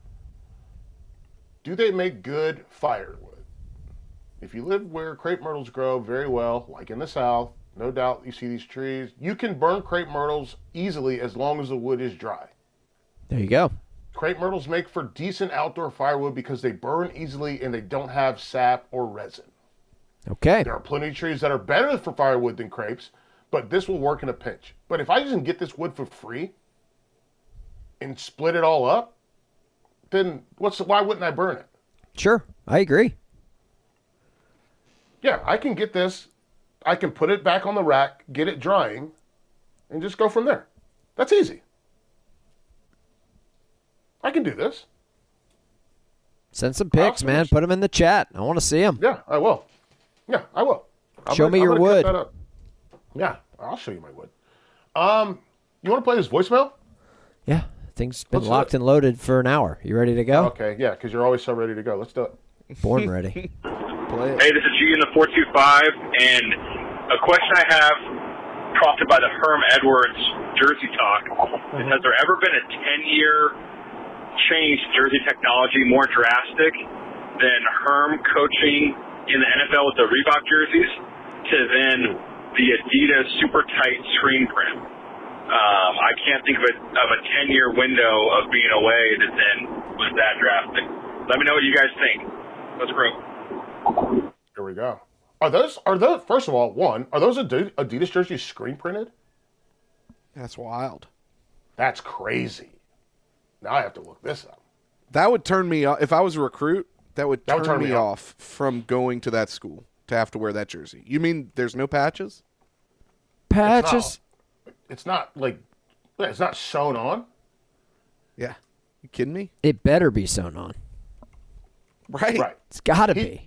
Do they make good firewood? If you live where crepe myrtles grow very well, like in the South, no doubt you see these trees. You can burn crepe myrtles easily as long as the wood is dry. There you go. Crepe myrtles make for decent outdoor firewood because they burn easily and they don't have sap or resin. Okay. There are plenty of trees that are better for firewood than crepes, but this will work in a pinch. But if I just get this wood for free and split it all up, then what's the, why wouldn't I burn it? Sure, I agree. Yeah, I can get this. I can put it back on the rack, get it drying, and just go from there. That's easy. I can do this. Send some pics, man. Put them in the chat. I want to see them. Yeah, I will. Yeah, I will. I'm Show gonna, me I'm your gonna cut wood. that up. Yeah, I'll show you my wood. Um, you want to play this voicemail? Yeah, thing's been Let's do locked it. and loaded for an hour. You ready to go? Okay, yeah, because you're always so ready to go. Let's do it. Born ready. Play it. Hey, this is G in the four two five, and a question I have prompted by the Herm Edwards jersey talk is, has there ever been a ten-year change to jersey technology more drastic than Herm coaching in the N F L with the Reebok jerseys to then the Adidas super tight screen print? Um, I can't think of a, of a ten-year window of being away that then was that drastic. Let me know what you guys think. Let's grow. Here we go. Are those, are those, first of all, one, are those Adi- Adidas jerseys screen printed? That's wild. That's crazy. Now I have to look this up. That would turn me off. If I was a recruit, that would That turn, would turn me, me off from going to that school to have to wear that jersey. You mean there's no patches? Patches. It's not like, it's not sewn on. Yeah. You kidding me? It better be sewn on. Right. Right. It's got to He- be.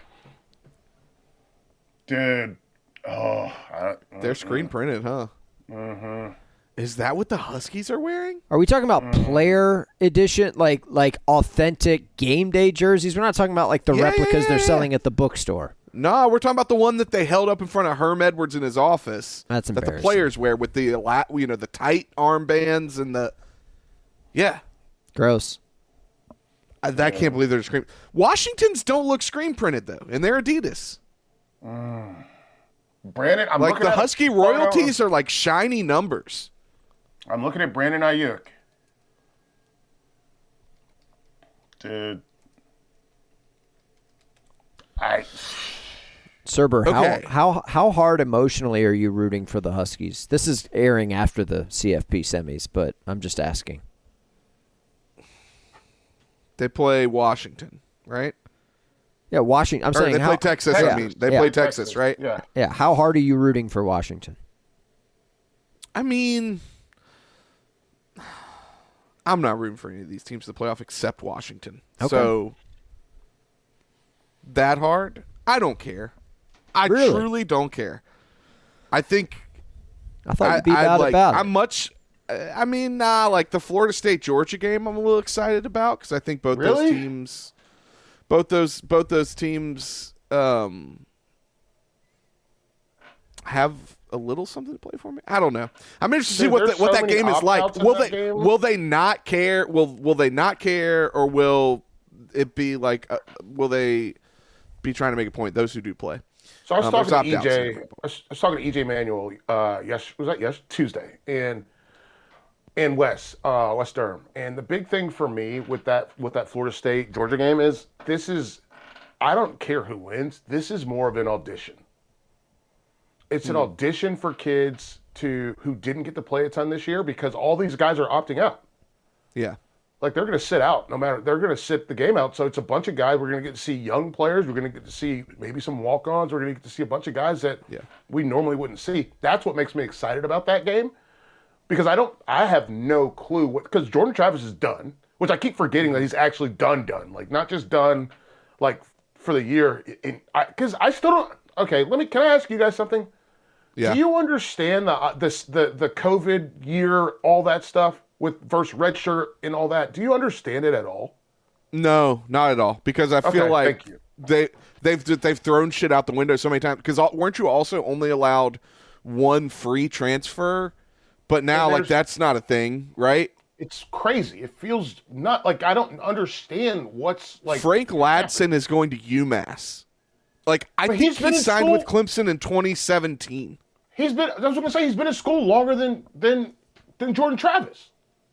Dude. Oh. I, They're screen printed, huh? Mm-hmm. Is that what the Huskies are wearing? Are we talking about player edition, like like authentic game day jerseys? We're not talking about like the Yeah, replicas yeah, they're yeah, selling at the bookstore. No, we're talking about the one that they held up in front of Herm Edwards in his office. That's that the embarrassing. players wear with the ela- you know the tight armbands and the yeah. Gross. I, I can't believe they're screen. Washingtons don't look screen printed though, and they're Adidas. Brandon, I'm Like looking the at Husky royalties are like shiny numbers. I'm looking at Brandon Ayuk. Dude. I Cerber, Okay. how, how how hard emotionally are you rooting for the Huskies? This is airing after the C F P semis, but I'm just asking. They play Washington, right? Yeah, Washington. I'm Or saying they how, play Texas. Yeah, I mean, they yeah, play Texas, right? Yeah. Yeah, how hard are you rooting for Washington? I mean, I'm not rooting for any of these teams to the playoff except Washington. Okay. So that hard? I don't care. I Really? truly don't care. I think I thought you'd be I, bad like, about it. I'm much. I mean, nah, like the Florida State Georgia game, I'm a little excited about because I think both Really? those teams, both those both those teams, um, have a little something to play for me. I don't know. I'm interested to see Dude, what the, there's what so that many game is like. opt-outs in Will that they game. will they not care? Will will they not care, or will it be like uh, will they be trying to make a point? Those who do play. So I was Um, talking there's to E opt-outs J. in I it. was, I was talking to E J Manuel. Uh, yes, was that yes Tuesday, and and Wes, uh, Wes Durham. And the big thing for me with that with that Florida State Georgia game is this is, I don't care who wins. This is more of an audition. It's an Hmm. audition for kids to who didn't get to play a ton this year because all these guys are opting out. Yeah. Like they're going to sit out no matter, they're going to sit the game out. So it's a bunch of guys. We're going to get to see young players. We're going to get to see maybe some walk-ons. We're going to get to see a bunch of guys that Yeah. we normally wouldn't see. That's what makes me excited about that game because I don't, I have no clue what, because Jordan Travis is done, which I keep forgetting that he's actually done, done. Like not just done like for the year. In, I, cause I still don't, okay, let me, can I ask you guys something? Yeah. Do you understand the, uh, this, the, the COVID year, all that stuff? With versus red shirt and all that, do you understand it at all? No, not at all. Because I feel Okay, like thank you. they they've they've thrown shit out the window so many times. Because weren't you also only allowed one free transfer? But now, And like there's- that's not a thing, right? It's crazy. It feels not like I don't understand what's like. Frank Ladson is going to UMass. Like I But think he's been he in signed with school- Clemson in twenty seventeen. He's been. I was going to say he's been in school longer than than than Jordan Travis.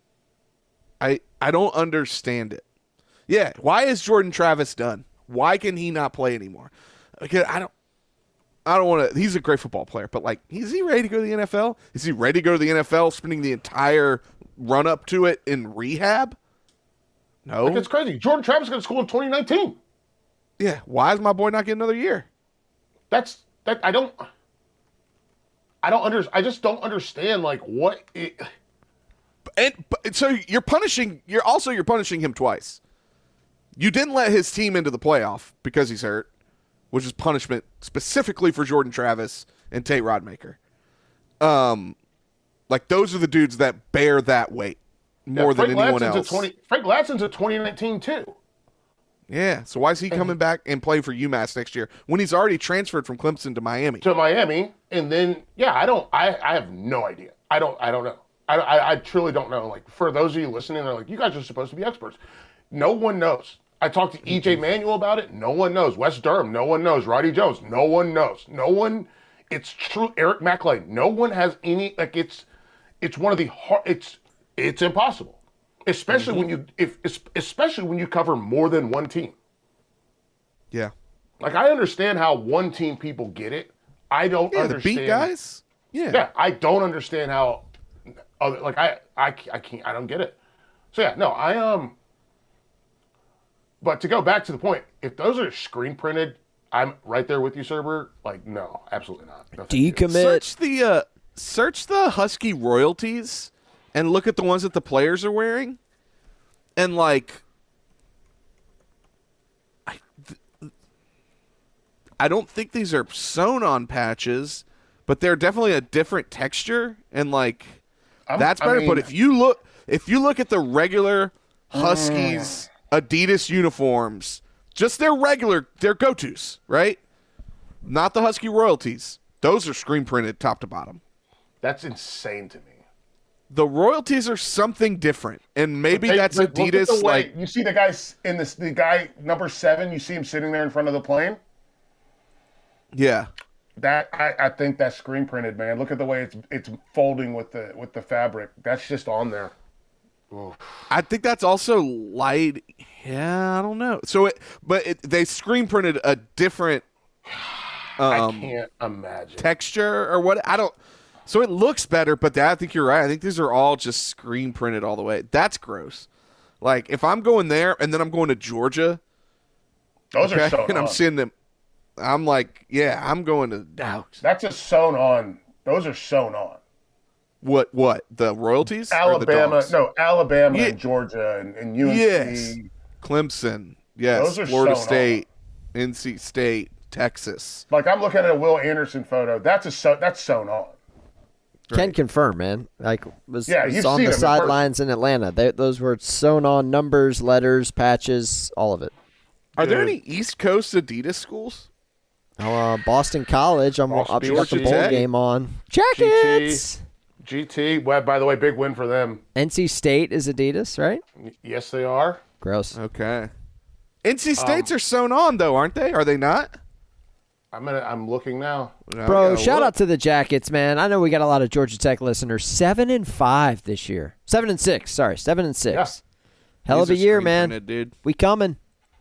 I I don't understand it. Yeah, why is Jordan Travis done? Why can he not play anymore? Because I don't. I don't want to. He's a great football player, but like, is he ready to go to the N F L? Is he ready to go to the N F L, spending the entire run up to it in rehab? No. Like it's crazy. Jordan Travis got to school in twenty nineteen. Yeah. Why is my boy not getting another year? That's that. I don't. I don't under. I just don't understand like what it. And but, so you're punishing. You're also you're punishing him twice. You didn't let his team into the playoff because he's hurt, which is punishment specifically for Jordan Travis and Tate Rodmaker. Um, like those are the dudes that bear that weight more Yeah, than Frank anyone Ladson's else. A twenty, Frank Ladson's a twenty nineteen too. Yeah. So why is he coming back and playing for UMass next year when he's already transferred from Clemson to Miami? To Miami, and then yeah, I don't. I I have no idea. I don't. I don't know. I, I, I truly don't know. Like, for those of you listening, they're like, you guys are supposed to be experts. No one knows. I talked to E J Manuel about it. No one knows. Wes Durham. No one knows. Roddy Jones. No one knows. No one. It's true. Eric McLean. No one has any. Like, it's it's one of the hard. It's it's impossible, especially when you if especially when you cover more than one team. Yeah. Like, I understand how one team people get it. I don't Yeah. The understand. beat guys. Yeah. Yeah, I don't understand how. Other, like I, I, I can't. I don't get it. So yeah, no, I um. But to go back to the point, if those are screen printed, I'm right there with you, Cerber. Like, no, absolutely not. No, thank you. Decommit. Search the uh, search the Husky royalties and look at the ones that the players are wearing, and like, I, th- I don't think these are sewn on patches, but they're definitely a different texture, and like, I'm- that's I better. mean- but if you look, if you look at the regular Huskies Adidas uniforms, just their regular, their go-tos, right? Not the Husky royalties. Those are screen printed top to bottom. That's insane to me. The royalties are something different, and maybe Hey, that's but look at Adidas. the way- Like, you see the guy in this, the guy number seven. You see him sitting there in front of the plane. yeah, That I, I think that's screen printed, man. Look at the way it's it's folding with the with the fabric. That's just on there. I think that's also light. Yeah, I don't know. So it, but it, they screen printed a different I um, can't imagine. texture or what. I don't. So it looks better, but that, I think you're right. I think these are all just screen printed all the way. That's gross. Like if I'm going there and then I'm going to Georgia, Those okay, are sewn and I'm on. seeing them, I'm like, yeah, I'm going to Dows. That's just sewn on. Those are sewn on. What? What? The royalties? Alabama, the no, Alabama yeah. and Georgia and, and U N C. Yes. Clemson. Yes. Those are Florida sewn State, on. N C State, Texas. Like I'm looking at a Will Anderson photo. That's a sew, that's sewn on. Can Right. confirm, man. Like was, Yeah, was you've on seen the him in sidelines in Atlanta. They, those were sewn on numbers, letters, patches, all of it. Are there Dude. any East Coast Adidas schools? Uh, Boston College. I'm Boston, I've got the Georgia bowl Tech. game on. Jackets. G T. Well, by the way, big win for them. N C State is Adidas, right? Yes, they are. Gross. Okay. N C States Um, are sewn on though, aren't they? Are they not? I'm gonna. I'm looking now. No, Bro, I gotta shout look. out to the Jackets, man. I know we got a lot of Georgia Tech listeners. Seven and five this year. Seven and six. Sorry, seven and six. Yeah. Hell of a These are year, screen man. printed, dude. We coming.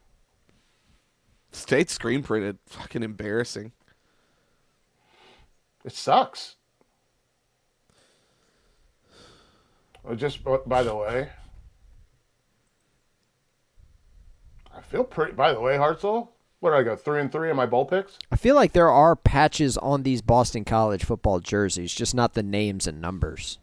State screen printed. Fucking embarrassing. It sucks. Oh, just by the way, I feel pretty. By the way, Hartzell, what did I go three and three in my bowl picks? I feel like there are patches on these Boston College football jerseys, just not the names and numbers.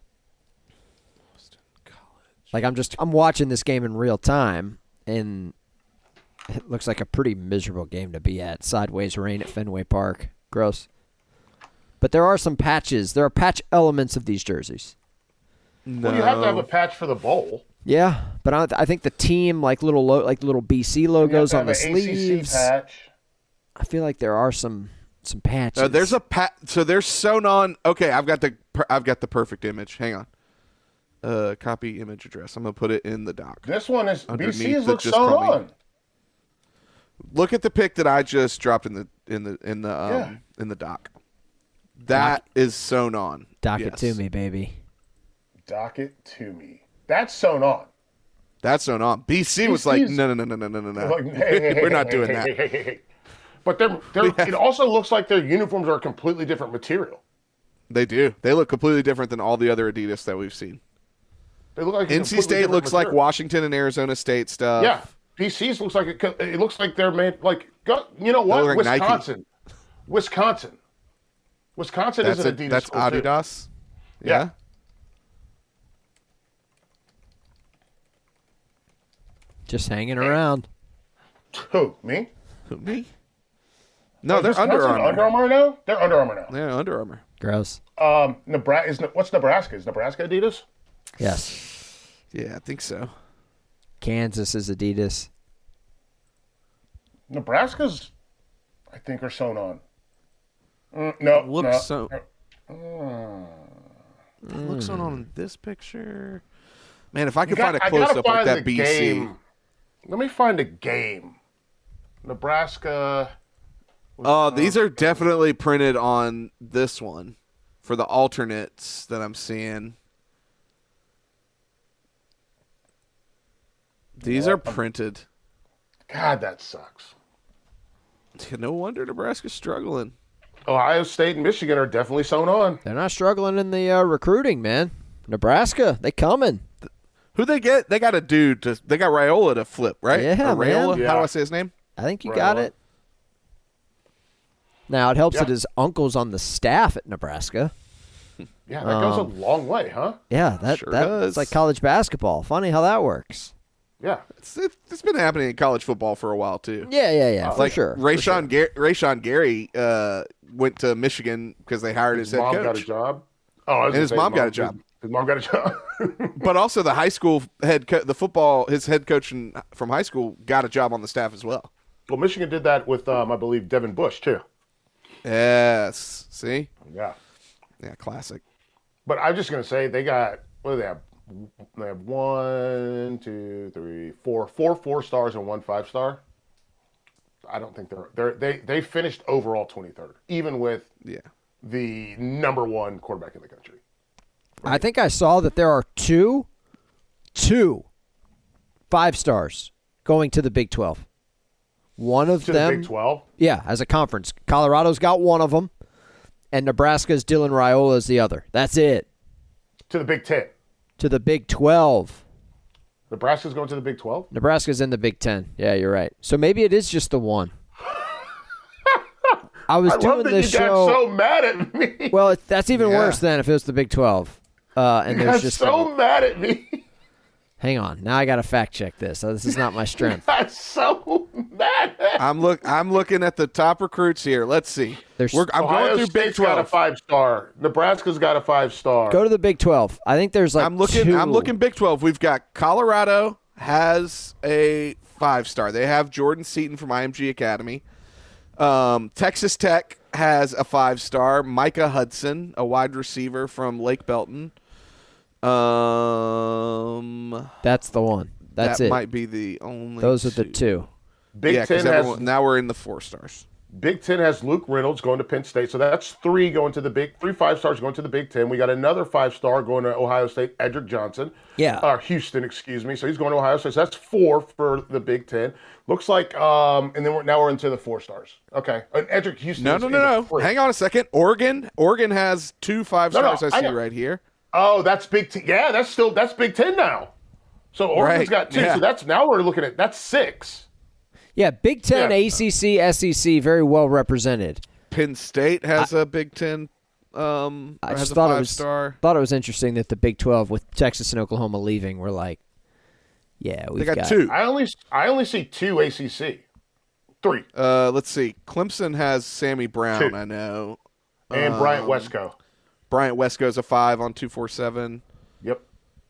Like I'm just I'm watching this game in real time, and it looks like a pretty miserable game to be at. Sideways rain at Fenway Park. Gross. But there are some patches. There are patch elements of these jerseys. No. Well, you have to have a patch for the bowl. Yeah, but I, I think the team, like little lo- like little B C You have logos to on the have an A C C sleeves. patch. I feel like there are some some patches. Uh, there's a pat. So there's sewn on. Okay, I've got the per- I've got the perfect image. Hang on. Uh, copy image address. I'm gonna put it in the doc. This one is Underneath B C's the look just sewn call me. on. Look at the pic that I just dropped in the in the in the um, Yeah. in the doc. That is sewn on. Dock Yes. it to me, baby. Dock it to me. That's sewn on. That's sewn on. B C was B C's like, no, no, no, no, no, no, no. Like, hey, hey, hey, We're not hey, doing hey, that. hey, hey, hey, hey. But they're, they're, it also looks like their uniforms are a completely different material. They do. They look completely different than all the other Adidas that we've seen. They look like a N C completely State different looks like material. Washington and Arizona State stuff. Yeah, B C's looks like it, it looks like they're made like go, you know what? look like Nike. Wisconsin, Wisconsin, Wisconsin That's is a, an Adidas that's school too. Adidas. Yeah. Just hanging around. Who me? Who, me? No, Oh, they're Wisconsin Under Armour. Under Armour now. They're Under Armour now. Yeah, Under Armour. Gross. Um, Nebraska is what's Nebraska? Is Nebraska Adidas? Yes. Yeah, I think so. Kansas is Adidas. Nebraska's, I think, are sewn on. Mm, no, Looks no. so. Mm. It looks sewn on this picture. Man, if I could You find got- a I close gotta up like find that the B C. game. Let me find a game. Nebraska. Oh, these are definitely printed on this one for the alternates that I'm seeing. These are printed. God, that sucks. No wonder Nebraska's struggling. Ohio State and Michigan are definitely sewn on. They're not struggling in the uh, recruiting, man. Nebraska, they coming. Who they get? They got a dude to. They got Raiola to flip, right? Yeah, Or Raiola. man. How do Yeah. I say his name? I think you Right got on. it. Now, it helps Yeah. that his uncle's on the staff at Nebraska. Yeah, that goes a Um, long way, huh? Yeah, that, Sure that does. it's like college basketball. Funny how that works. Yeah. It's, it, it's been happening in college football for a while too. Yeah, yeah, yeah, for like sure. for Rayshawn Gar- Rayshawn Gary uh, went to Michigan because they hired his, His head mom coach. got a job. Oh, I was And gonna his say mom got a job. His mom got a job. But also the high school head, co- the football, his head coach in, from high school got a job on the staff as well. Well, Michigan did that with, um, I believe, Devin Bush too. Yes, see, Yeah. yeah, classic. But I'm just gonna say they got what do they have? They have one, two, three, four, four four stars and one five star. I don't think they're they're they they finished overall twenty-third, even with Yeah, the number one quarterback in the country. I think I saw that there are two, two five stars going to the Big twelve. One of To them, the Big twelve. yeah, as a conference. Colorado's got one of them, and Nebraska's Dylan Raiola is the other. That's it. To the Big ten. To the Big twelve. Nebraska's going to the Big twelve. Nebraska's in the Big Ten. Yeah, you're right. So maybe it is just the one. I was I doing love that this you show. got so mad at me. Well, it, that's even Yeah. worse than if it was the Big twelve. Uh, and you there's guys just so a, mad at me. hang on. Now I got to fact check this. So this is not my strength. I'm so mad at I'm look. I'm looking at the top recruits here. Let's see. There's We're, I'm Ohio going through State's Big got a twelve. five star. Nebraska's got a five star. Go to the Big twelve. I think there's like I'm looking. two. I'm looking Big twelve. We've got Colorado has a five star. They have Jordan Seaton from I M G Academy. Um, Texas Tech has a five star. Micah Hudson, a wide receiver from Lake Belton. Um, That's the one. That's that it. might be the only. Those are the two. Big yeah, Ten because has everyone, now we're in the four stars. Big Ten has Luke Reynolds going to Penn State, so that's three going to the big three five stars going to the Big Ten. We got another five star going to Ohio State, Edric Johnson. Yeah. Uh, Houston, excuse me. So he's going to Ohio State. So that's four for the Big Ten. Looks like, um, and then we're, now we're into the four stars. Okay, and Edric Houston. No, is no, in no, the no. three. Hang on a second. Oregon, Oregon has two five No, no, stars. I I see know. right here. Oh, that's Big Ten. Yeah, that's still that's Big Ten now. So Oregon's Right, got two. yeah. So that's now we're looking at that's six. Yeah, Big Ten, Yeah. A C C, S E C, very well represented. Penn State has a Big Ten. Um, I or has just a thought five it was star. thought it was interesting that the Big twelve with Texas and Oklahoma leaving were like, yeah, we've They got, two. I only I only see two A C C, three, Uh, let's see. Clemson has Sammy Brown. Two. I know. and Um, Bryant Wesco. Bryant Wesco's a five on two four seven. Yep.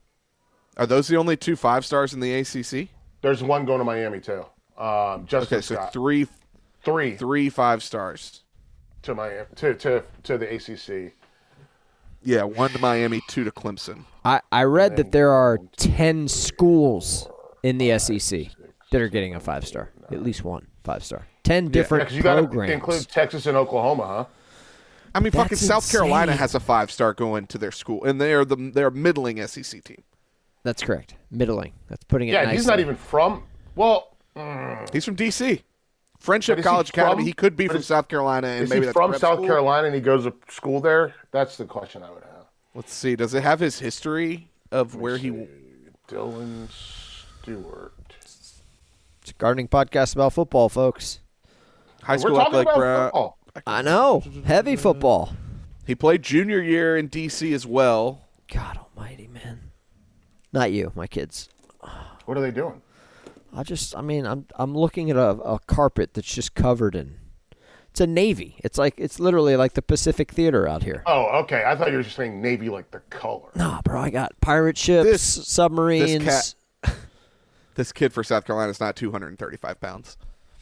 Are those the only two five stars in the A C C? There's one going to Miami too. Um, Justin Okay, so Scott. three, Three three five stars. to Miami to to to the A C C. Yeah, one to Miami, two to Clemson. I, I read that there are ten schools in the S E C that are getting a five star, at least one five star. Ten different Because you got to programs. include Texas and Oklahoma, huh? I mean, fucking That's South Carolina insane. has a five star going to their school, and they're the they're a middling S E C team. That's correct. Middling. That's putting it Yeah, nicely. he's not even from. Well, He's from D C Friendship But is he College Academy. from- He could be but from is- South Carolina, and is maybe he that's from prep South school. Carolina and he goes to school there? That's the question I would have. Let's see. Does it have his history of where he? Dylan Stewart. It's a gardening podcast about football, folks. High We're school talking athletic about bra- football. I know. Heavy football. He played junior year in D C as well. God almighty, man. Not you, my kids. What are they doing? I just, I mean, I'm I'm looking at a, a carpet that's just covered in. It's a navy. It's like it's literally like the Pacific Theater out here. Oh, okay. I thought you were just saying Navy like the color. Nah, bro, I got pirate ships, This- submarines. this cat- This kid for South Carolina is not two hundred thirty-five pounds.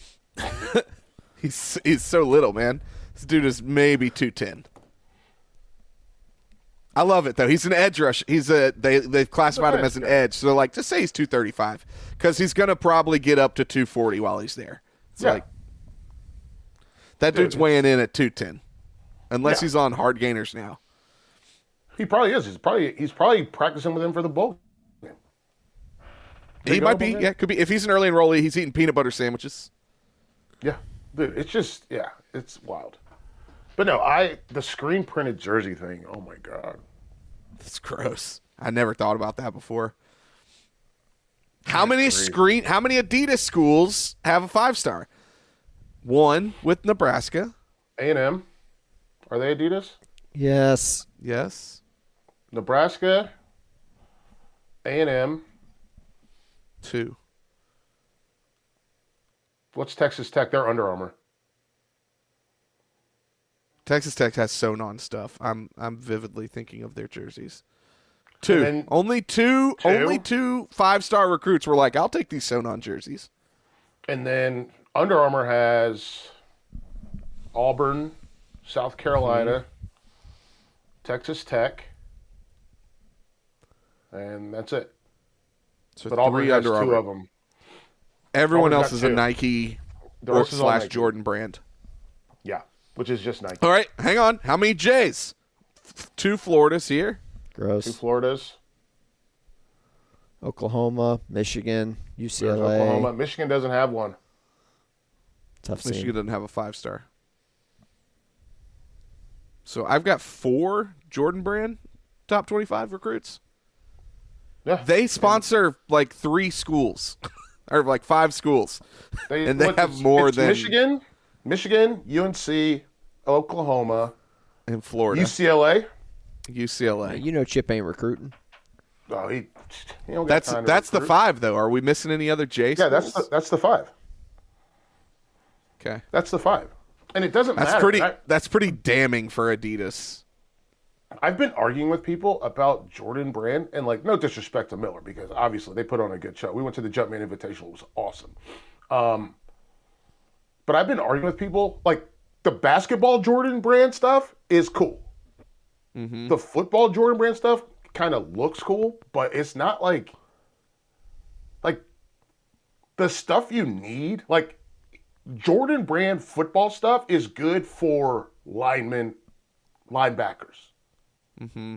he's he's so little, man. This dude is maybe two ten. I love it though. He's an edge rush. He's a they they've classified him as an edge. So like, just say he's two thirty-five because he's gonna probably get up to two forty while he's there. It's Yeah. like that Dude, dude's weighing in at two ten, unless Yeah. he's on hard gainers now. He probably is. He's probably he's probably practicing with him for the bowl. game. They He go might up be. on Yeah, could be. If he's an early enrollee, he's eating peanut butter sandwiches. Yeah, dude, it's just yeah, it's wild. But no, I the screen printed jersey thing. Oh my god, That's gross. I never thought about that before. How many screen? How many Adidas schools have a five star? One with Nebraska. A and M, are they Adidas? Yes. Yes. Nebraska, A and M. Two. What's Texas Tech? They're Under Armour. Texas Tech has Sonon stuff. I'm I'm vividly thinking of their jerseys. Two. then- only two, Two? Only two five star recruits were like, I'll take these Sonon jerseys. And then Under Armour has Auburn, South Carolina, Texas Tech, and that's it. So But Auburn three has Under two Armour. of them. Everyone Auburn's else got is a two. Nike The or rest is all slash Nike. Jordan brand. Yeah, which is just Nike. All right, hang on. How many J's? F- Two Floridas here. Two Gross. Floridas, Oklahoma, Michigan, U C there's L A. Oklahoma. Michigan doesn't have one. Tough scene. Michigan doesn't have a five star. So I've got four Jordan brand top twenty-five recruits. Yeah, They sponsor like three schools or like five schools. They, and they what, have it's- more it's than- Michigan, Michigan, U N C, Oklahoma, In Florida. U C L A. U C L A. You know Chip ain't recruiting. Oh, he, he don't got That's time to that's the recruit. five though. Are we missing any other J schools? Yeah, that's the, that's the five. Okay. That's the five. And it doesn't That's matter. pretty I, that's pretty damning for Adidas. I've been arguing with people about Jordan Brand, and like, no disrespect to Miller, because obviously they put on a good show. We went to the Jumpman Invitational. It was awesome. Um, but I've been arguing with people, like, the basketball Jordan Brand stuff is cool. Mm-hmm. The football Jordan Brand stuff kind of looks cool, but it's not like, like, the stuff you need, like, Jordan Brand football stuff is good for linemen, linebackers. Mm-hmm.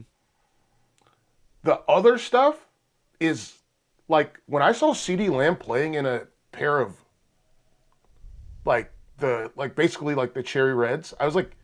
The other stuff is, like, when I saw CeeDee Lamb playing in a pair of, like, the, like, basically, like, the Cherry Reds, I was like,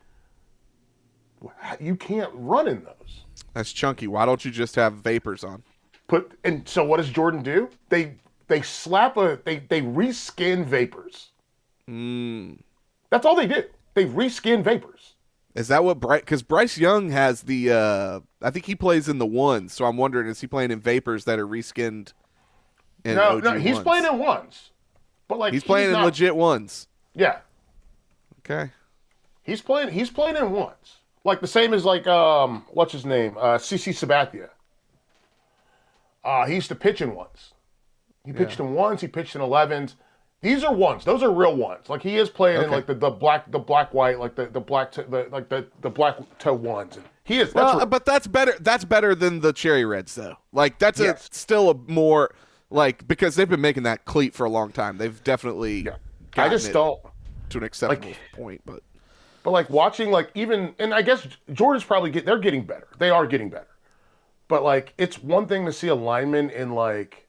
you can't run in those. That's chunky. Why don't you just have Vapors on? Put and so what does Jordan do? They they slap a they they reskin Vapors. Mm. That's all they do. They reskin Vapors. Is that what Bryce? Because Bryce Young has the. Uh, I think he plays in the ones. So I'm wondering, is he playing in Vapors that are reskinned? In no, O G no, he's ones? playing in ones, but like he's playing he's in not, legit ones. Yeah, okay. He's playing. He's playing in ones. Like the same as like um, what's his name? Uh, C C Sabathia. Uh, he used to pitch in ones. He pitched yeah. in ones. He pitched in elevens. These are ones. Those are real ones. Like he is playing okay. in like the, the black, the black white, like the the black, to, the like the the black toe ones. And he is. That's well, re- but that's better. That's better than the Cherry Reds, though. Like that's yes. a, still a more like because they've been making that cleat for a long time. They've definitely. Yeah. I just don't to an acceptable like, point, but. But like watching, like even, and I guess Jordan's probably get. They're getting better. They are getting better. But like, it's one thing to see a lineman in like.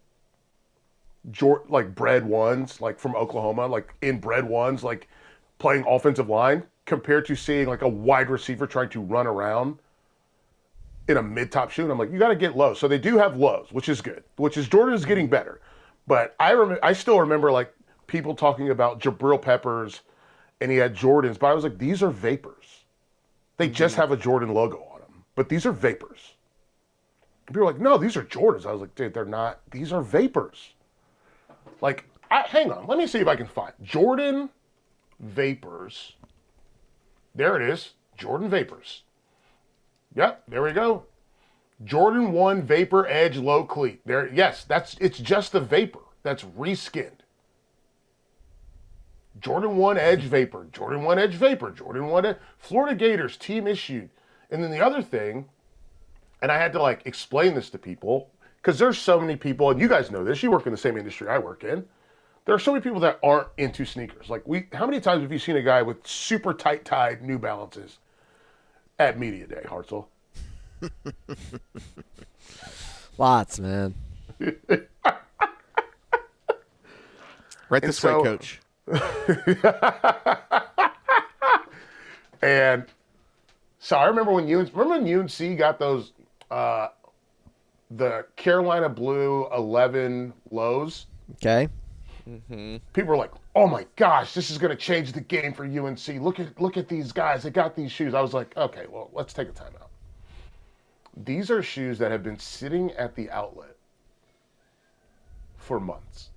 Jor- like bred ones, like from Oklahoma, like in bred ones, like playing offensive line, compared to seeing like a wide receiver trying to run around in a mid-top shoe. And I'm like, you got to get low. So they do have lows, which is good. Which is Jordan is getting better. But I rem- I still remember like people talking about Jabril Peppers, and he had Jordans, but I was like, these are Vapors. They mm-hmm. just have a Jordan logo on them, but these are Vapors. And people were like, no, these are Jordans. I was like, dude, they're not. These are Vapors. Like, I, hang on. Let me see if I can find Jordan Vapors. There it is. Jordan Vapors. Yep, there we go. Jordan one Vapor Edge Low Cleat. There, yes, that's it's just the Vapor that's reskinned. Jordan one Edge Vapor. Jordan one Edge Vapor. Jordan one Edge. Florida Gators team issued. And then the other thing, and I had to like explain this to people. Because there's so many people, and you guys know this, you work in the same industry I work in. There are so many people that aren't into sneakers. Like, we, how many times have you seen a guy with super tight tied New Balances at Media Day, Hartzell? Lots, man. Right this so, way, Coach. And so I remember when U N C, remember when U N C got those, uh, the Carolina Blue eleven lows. Okay. Mm-hmm. People were like, "Oh my gosh, this is going to change the game for U N C. Look at look at these guys. They got these shoes." I was like, "Okay, well, let's take a time out. These are shoes that have been sitting at the outlet for months.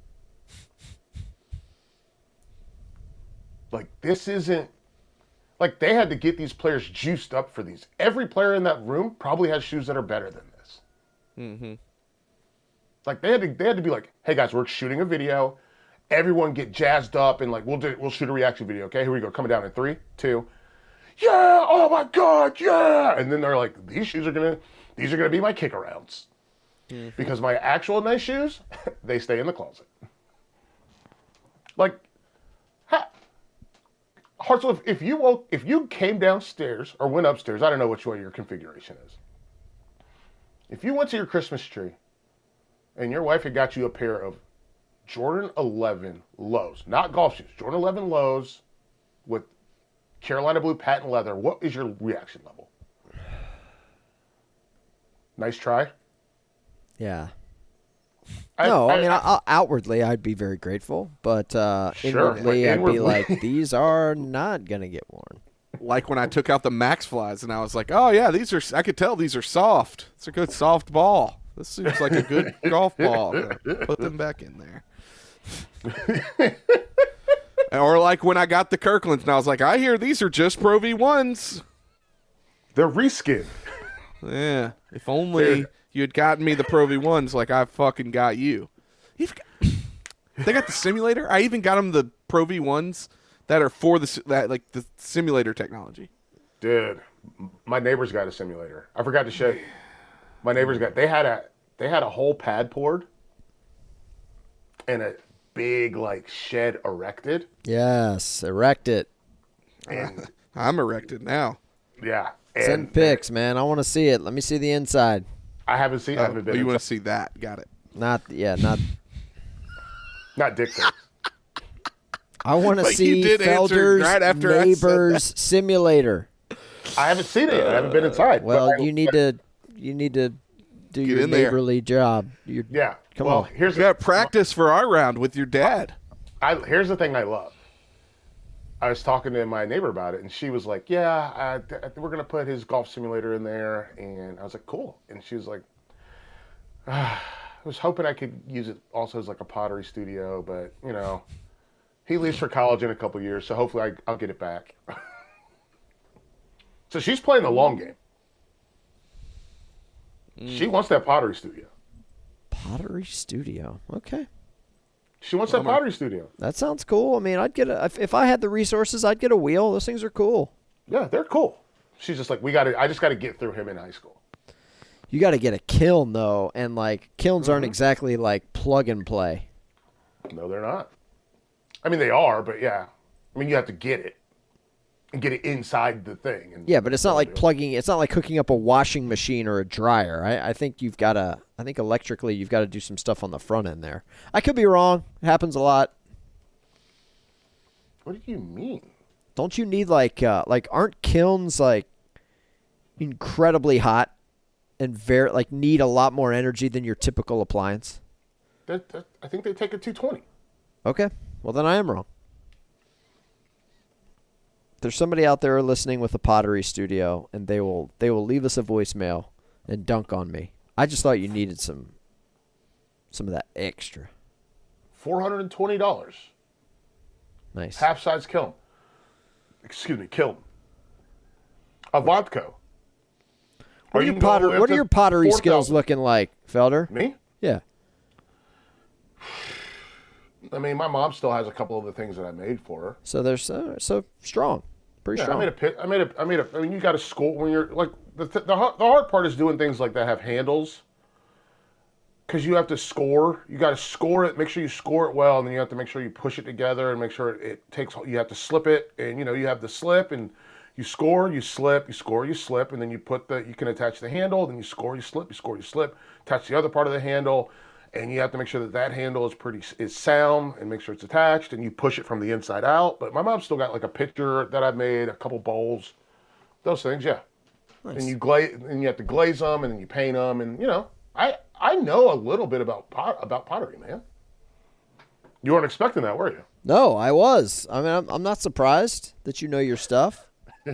Like this isn't like they had to get these players juiced up for these. Every player in that room probably has shoes that are better than this." Mm-hmm. Like they had to, they had to be like, "Hey guys, we're shooting a video. Everyone get jazzed up and like we'll do, we'll shoot a reaction video. Okay, here we go. Coming down in three, two, yeah. Oh my god, yeah!" And then they're like, "These shoes are gonna, these are gonna be my kick arounds, mm-hmm. because my actual nice shoes, they stay in the closet." Like, ha- Hartzell, if, if you woke, if you came downstairs or went upstairs, I don't know which way your configuration is. If you went to your Christmas tree and your wife had got you a pair of Jordan eleven lows, not golf shoes, Jordan eleven lows with Carolina Blue patent leather, what is your reaction level? Nice try? Yeah. I, no, I, I mean, I, I, outwardly I'd be very grateful, but uh, sure, inwardly I'd inwardly. be like, these are not going to get worn. like when I took out the Max Flies, and I was like, oh yeah, these are. I could tell these are soft. It's a good soft ball. This seems like a good golf ball. Put them back in there. Or like when I got the Kirklands, and I was like, I hear these are just Pro V ones. They're reskin. Yeah. If only you had gotten me the Pro V ones like I fucking got you. You've got, they got the simulator. I even got them the Pro V ones that are for the that like the simulator technology. Dude, my neighbor's got a simulator. I forgot to show you. My neighbor's got they had a they had a whole pad poured and a big like shed erected. Yes, erect it. And I'm erected now. Yeah. And Send pics, man. I want to see it. Let me see the inside. I haven't seen. Oh, I haven't been. oh, you want to inside. see that? Got it. Not yeah, not. Not dick pics. I want to Like you see did answer Felder's right after I said neighbor's simulator. I haven't seen it yet. I haven't been inside. Well, but I- you need to you need to do Get your in there. neighborly job. You're, Yeah. Come well, on. Here's We got practice for our round with your dad. I, here's the thing I love. I was talking to my neighbor about it, and she was like, "Yeah, I, I, we're gonna put his golf simulator in there." And I was like, "Cool." And she was like, ah, "I was hoping I could use it also as like a pottery studio, but you know, he leaves for college in a couple years, so hopefully I, I'll get it back." So she's playing the long game. She wants that pottery studio. pottery studio. Okay. She wants that pottery studio. That sounds cool. I mean, I'd get a if, if I had the resources, I'd get a wheel. Those things are cool. Yeah, they're cool. She's just like, we got to. I just got to get through him in high school. You got to get a kiln though, and like kilns Mm-hmm. aren't exactly like plug and play. No, they're not. I mean, they are, but yeah. I mean, you have to get it and get it inside the thing. And Yeah, but it's not like plugging. It's not like hooking up a washing machine or a dryer. I, I think you've got to. I think electrically, you've got to do some stuff on the front end there. I could be wrong. It happens a lot. What do you mean? Don't you need like uh, like aren't kilns like incredibly hot and very like need a lot more energy than your typical appliance? That, that, I think they take a two twenty. Okay, well then I am wrong. There's somebody out there listening with a pottery studio, and they will they will leave us a voicemail and dunk on me. I just thought you needed some some of that extra. four hundred twenty dollars. Nice. Half size kiln. Excuse me, kiln. Avantco. What are your potter, What are your pottery skills looking like, Felder? Me? Yeah. I mean, my mom still has a couple of the things that I made for her. So they're so, so strong. Pretty Yeah, strong. I made a pit. I made a. I made a. I mean, you got to score when you're like the th- the hard, the hard part is doing things like that have handles. Because you have to score. You got to score it. Make sure you score it well, and then you have to make sure you push it together and make sure it, it takes. You have to slip it, and you know you have the slip, and you score, you slip, you score, you slip, and then you put the. You can attach the handle. Then you score, you slip, you score, you slip. Attach the other part of the handle, and you have to make sure that that handle is pretty is sound, and make sure it's attached, and you push it from the inside out. But my mom's still got like a pitcher that I made, a couple bowls, those things, yeah. Nice. And you glaze, and you have to glaze them, and then you paint them, and you know, I I know a little bit about pot, about pottery, man. You weren't expecting that, were you? No, I was. I mean, I'm, I'm not surprised that you know your stuff.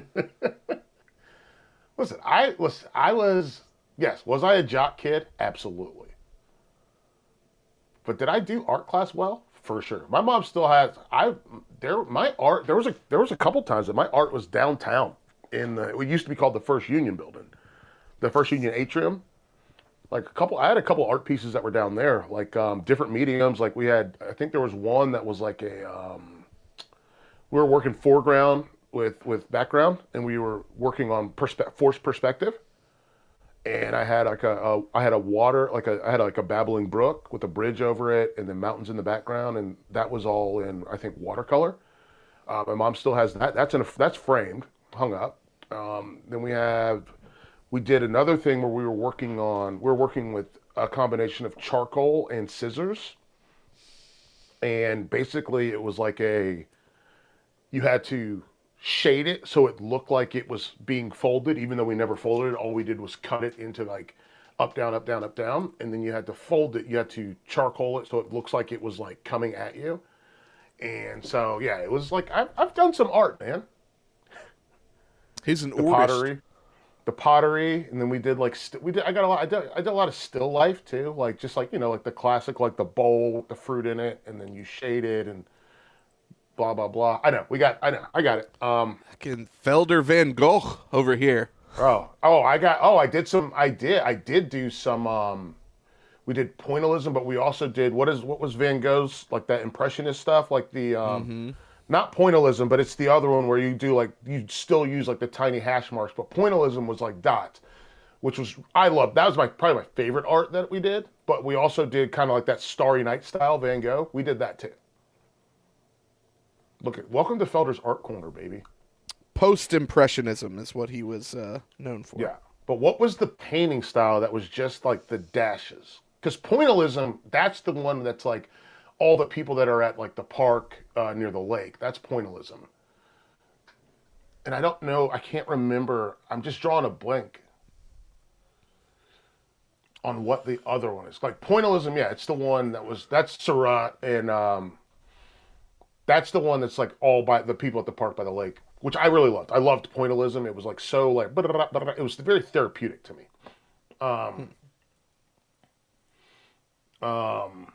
Listen, I was I was yes, was I a jock kid? Absolutely. But did I do art class well? For sure. My mom still has I there my art there was a there was a couple times that my art was downtown in the it used to be called the First Union building. The First Union atrium. Like a couple I had a couple art pieces that were down there, like um, different mediums. Like we had I think there was one that was like a um, we were working foreground with with background, and we were working on perspe- forced perspective. And I had like a, a I had a water like a I had like a babbling brook with a bridge over it, and then mountains in the background, and that was all in I think watercolor. Uh, my mom still has that. That's in a, that's framed, hung up. Um, then we have we did another thing where we were working on we were working with a combination of charcoal and scissors, and basically it was like a you had to shade it so it looked like it was being folded, even though we never folded it. All we did was cut it into like up, down, up, down, up, down. And then you had to fold it. You had to charcoal it so it looks like it was like coming at you. And so, yeah, it was like, I've, I've done some art, man. He's an the artist. pottery, the pottery, and then we did like st- we did. I got a lot. I did. I did a lot of still life too, like just like you know, like the classic, like the bowl with the fruit in it, and then you shade it and blah blah blah. I know we got. I know I got it. Um, Fucking Felder Van Gogh over here. oh oh I got. Oh, I did some. I did. I did do some. Um, we did pointillism, but we also did what is what was Van Gogh's like that impressionist stuff, like the. Um, Mm-hmm. Not pointillism, but it's the other one where you do like you still use like the tiny hash marks. But pointillism was like dots, which was I loved. That was my probably my favorite art that we did. But we also did kind of like that Starry Night style Van Gogh. We did that too. Look at welcome to Felder's Art Corner, baby. Post-impressionism is what he was uh, known for. Yeah, but what was the painting style that was just like the dashes? Because pointillism, that's the one that's like. All the people that are at like the park uh, near the lake, that's pointillism. And I don't know, I can't remember. I'm just drawing a blank on what the other one is. Like pointillism, yeah, it's the one that was that's Surratt, and um, that's the one that's like all by the people at the park by the lake, which I really loved. I loved pointillism. It was like so like it was very therapeutic to me. Um, um.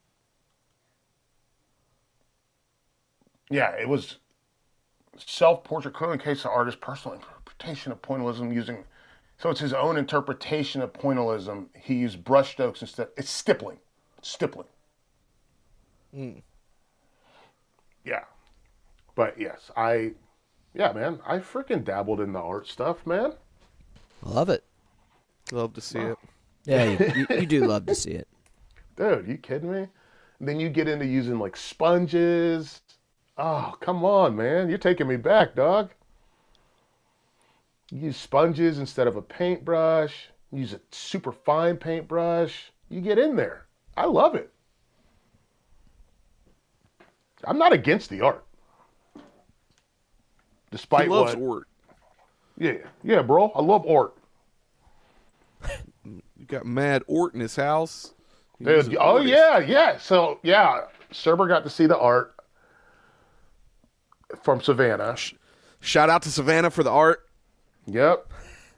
Yeah, it was self-portrait clearly case of artist personal interpretation of pointillism using, so it's his own interpretation of pointillism. He used brush strokes instead. It's stippling, stippling. Mm. Yeah, but yes, I, yeah, man, I freaking dabbled in the art stuff, man. Love it. Love to see Wow. it. Yeah, you, you, you do love to see it. Dude, you kidding me? And then you get into using like sponges. Oh, come on, man. You're taking me back, dog. You use sponges instead of a paintbrush. Use a super fine paintbrush. You get in there. I love it. I'm not against the art. Despite He loves what, art. Yeah, yeah, bro. I love art. You got Mad Art in his house. He's Dude, an oh artist. yeah, yeah. So yeah, Cerber got to see the art from Savannah. Shout out to Savannah for the art. Yep.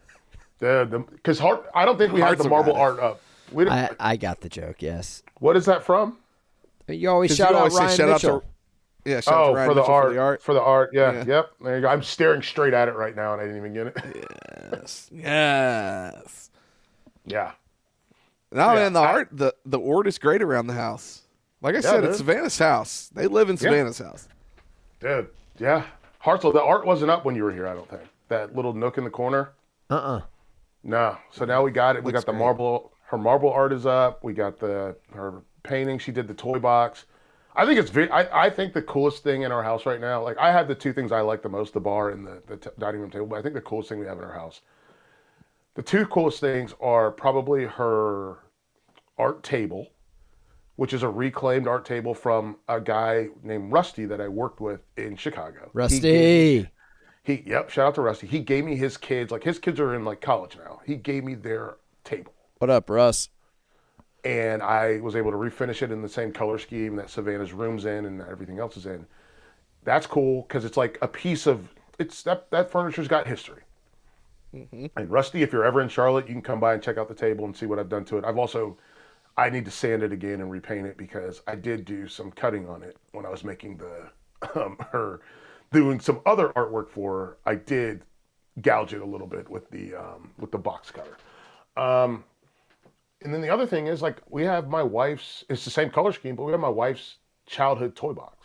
Because I don't think we had Hearts the marble about it. art up. We didn't, I, I got the joke, yes. what is that from? You always 'Cause shout you out always say Ryan shout out Mitchell. to- Yeah, shout out Oh, to Ryan for the, Mitchell art, for the art. For the art, yeah, Yeah. yep. There you go. I'm staring straight at it right now, and I didn't even get it. Yes. Yes. Yeah. No, Yeah, man, the I- art, the, the art is great around the house. Like I Yeah, said, dude. it's Savannah's house. They live in Savannah's house. Dude, yeah. Hartzell, the art wasn't up when you were here, I don't think. That little nook in the corner. Uh-uh. No. So now we got it. We Looks got the great. marble. Her marble art is up. We got the her painting. She did the toy box. I think it's very. I, I think the coolest thing in our house right now. Like I have the two things I like the most: the bar and the, the t- dining room table. But I think the coolest thing we have in our house. The two coolest things are probably her art table, which is a reclaimed art table from a guy named Rusty that I worked with in Chicago. He Rusty. gave- He, yep, shout out to Rusty. He gave me his kids, like his kids are in like college now. He gave me their table. What up, Russ? And I was able to refinish it in the same color scheme that Savannah's room's in and everything else is in. That's cool because it's like a piece of, it's that, that furniture's got history. Mm-hmm. And Rusty, if you're ever in Charlotte, you can come by and check out the table and see what I've done to it. I've also, I need to sand it again and repaint it because I did do some cutting on it when I was making the, um, her, doing some other artwork for her. I did gouge it a little bit with the, um, with the box cutter. Um, and then the other thing is like, we have my wife's, it's the same color scheme, but we have my wife's childhood toy box.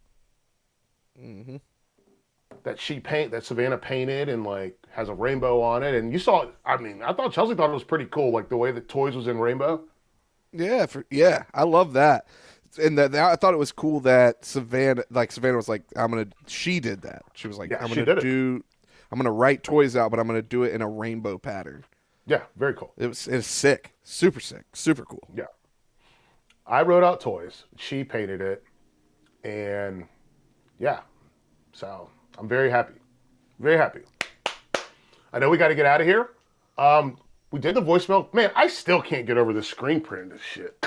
Mm-hmm. That she paint, that Savannah painted and like has a rainbow on it. And you saw it, I mean, I thought Chelsea thought it was pretty cool, like the way that toys was in rainbow. Yeah, for, yeah, I love that. And that, that I thought it was cool that Savannah, like Savannah was like, I'm gonna. She did that. She was like, Yeah, I'm she gonna did it. do, I'm gonna write toys out, but I'm gonna do it in a rainbow pattern. Yeah, very cool. It was, it was sick, super sick, super cool. Yeah. I wrote out toys. She painted it. And yeah, so I'm very happy. Very happy. I know we got to get out of here. Um, we did the voicemail. Man, I still can't get over the screen print of this shit.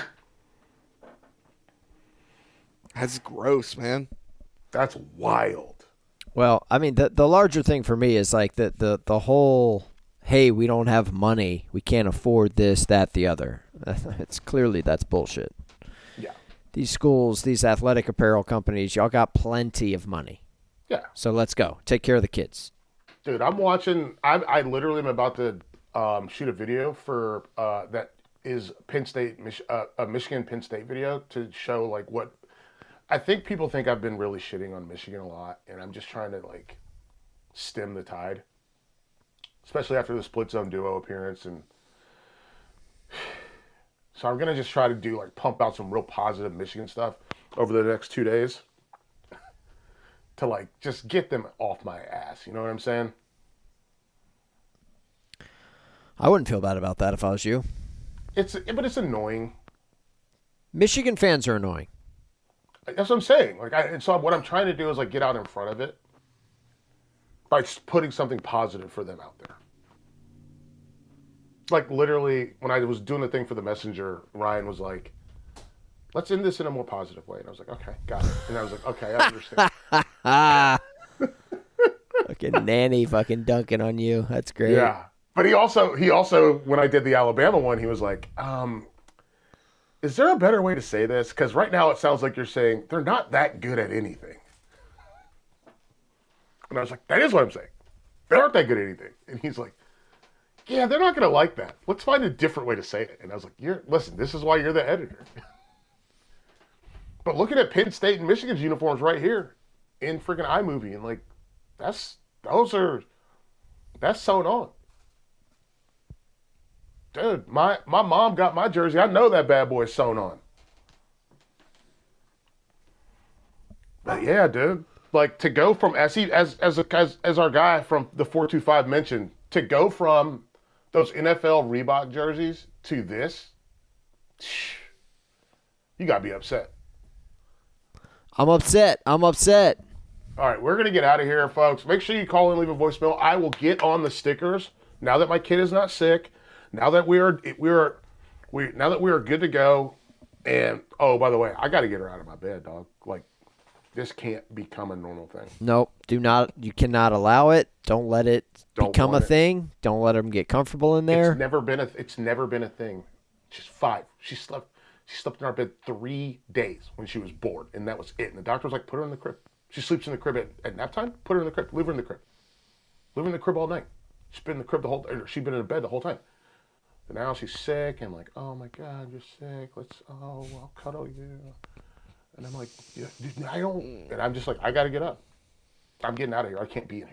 That's gross, man. That's wild. Well, I mean, the the larger thing for me is like the the the whole. Hey, we don't have money. We can't afford this, that, the other. It's clearly that's bullshit. Yeah. These schools, these athletic apparel companies, y'all got plenty of money. Yeah. So let's go. Take care of the kids. Dude, I'm watching. I, I literally am about to um, shoot a video for uh, that is Penn State, Mich- uh, a Michigan Penn State video to show like what I think people think I've been really shitting on Michigan a lot, and I'm just trying to like stem the tide. Especially after the split zone duo appearance. And so I'm going to just try to do like pump out some real positive Michigan stuff over the next two days to like just get them off my ass. You know what I'm saying? I wouldn't feel bad about that if I was you. It's, but it's annoying. Michigan fans are annoying. That's what I'm saying. Like, I, and so what I'm trying to do is like get out in front of it by putting something positive for them out there. Like literally, when I was doing the thing for the messenger, Ryan was like, let's end this in a more positive way. And I was like, okay, got it. And I was like, okay, I understand. Fucking nanny fucking dunking on you. That's great. Yeah. But he also, he also, when I did the Alabama one, he was like, um, is there a better way to say this? Because right now it sounds like you're saying they're not that good at anything. And I was like, that is what I'm saying. They aren't that good at anything. And he's like, yeah, they're not going to like that. Let's find a different way to say it. And I was like, "You're listen, this is why you're the editor." But looking at Penn State and Michigan's uniforms right here in freaking iMovie, and like, that's, those are, that's sewn on. Dude, my, my mom got my jersey. I know that bad boy's sewn on. But yeah, dude. Like, to go from, as he, as, as, a, as, as our guy from the four two five mentioned, to go from those N F L Reebok jerseys to this, you got to be upset. I'm upset. I'm upset. All right, we're going to get out of here, folks. Make sure you call and leave a voicemail. I will get on the stickers now that my kid is not sick, now that we are, we are, we, now that we are good to go. And, oh, by the way, I got to get her out of my bed, dog. Like, this can't become a normal thing. Nope. Do not. You cannot allow it. Don't let it Don't become a want it. thing. Don't let them get comfortable in there. It's never been a. It's never been a thing. She's five. She slept. She slept in our bed three days when she was bored, and that was it. And the doctor was like, "Put her in the crib." She sleeps in the crib at, at nap time. Put her in the crib. Leave her in the crib. Leave her in the crib all night. She's been in the crib the whole. Or she's been in the bed the whole time. And now she's sick, and like, oh my God, you're sick. Let's. Oh, I'll cuddle you. And I'm like, yeah, dude, I don't. And I'm just like, I got to get up. I'm getting out of here. I can't be in here.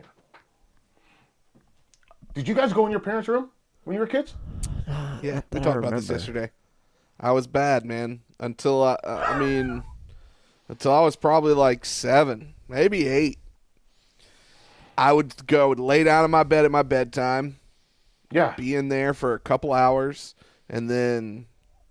Did you guys go in your parents' room when you were kids? Yeah, we I talked about remember. this yesterday. I was bad, man. Until I, uh, I mean, until I was probably like seven, maybe eight. I would go lay down in my bed at my bedtime. Yeah. Be in there for a couple hours, and then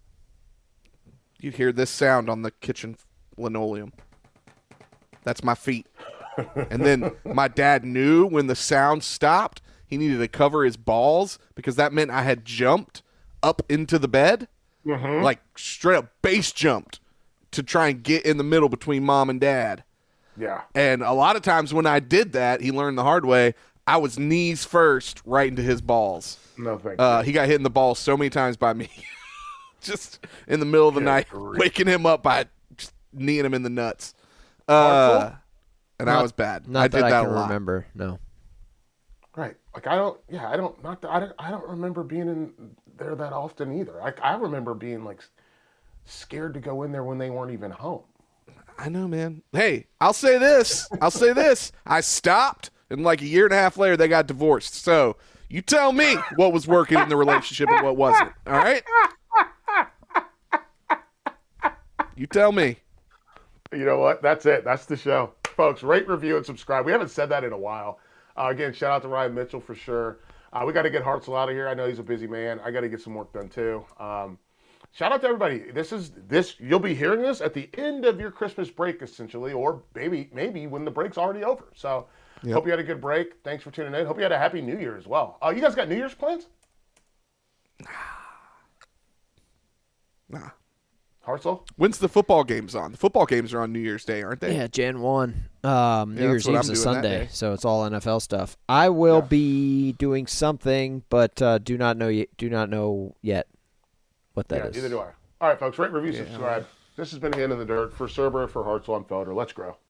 you'd hear this sound on the kitchen linoleum. That's my feet. And then my dad knew when the sound stopped, he needed to cover his balls because that meant I had jumped up into the bed, Mm-hmm. like straight up base jumped to try and get in the middle between mom and dad. Yeah. And a lot of times when I did that, he learned the hard way. I was knees first right into his balls. No thank Uh, you. he got hit in the balls so many times by me. Just in the middle of the Good night, grief. waking him up by just kneeing him in the nuts. Uh, Hardcore? and I Not- was bad. Not I did that, that I can a lot. remember. No. Right. Like I don't. Yeah. I don't. Not. That, I don't. I don't remember being in there that often either. I. I remember being like scared to go in there when they weren't even home. I know, man. Hey, I'll say this. I'll say this. I stopped, and like a year and a half later, they got divorced. So you tell me what was working in the relationship and what wasn't. All right? You tell me. You know what? That's it. That's the show. Folks, rate, review, and subscribe. We haven't said that in a while. Uh, again, shout out to Ryan Mitchell for sure. Uh, we got to get Hartzell out of here. I know he's a busy man. I got to get some work done too. Um, shout out to everybody. This is this. You'll be hearing this at the end of your Christmas break, essentially, or maybe maybe when the break's already over. So, Yep. hope you had a good break. Thanks for tuning in. Hope you had a happy New Year as well. Uh, you guys got New Year's plans? Nah. Hartzell? When's the football games on? The football games are on New Year's Day, aren't they? Yeah, January first. Um, New Yeah, Year's that's what Eve's I'm a doing that Sunday, day. so it's all N F L stuff. I will Yeah. be doing something, but uh, do not know y- do not know yet what that Yeah, is. neither do I. All right, folks, rate, review, subscribe. This has been In the Dirt for Cerber, for Hartzell and Felder. Let's grow.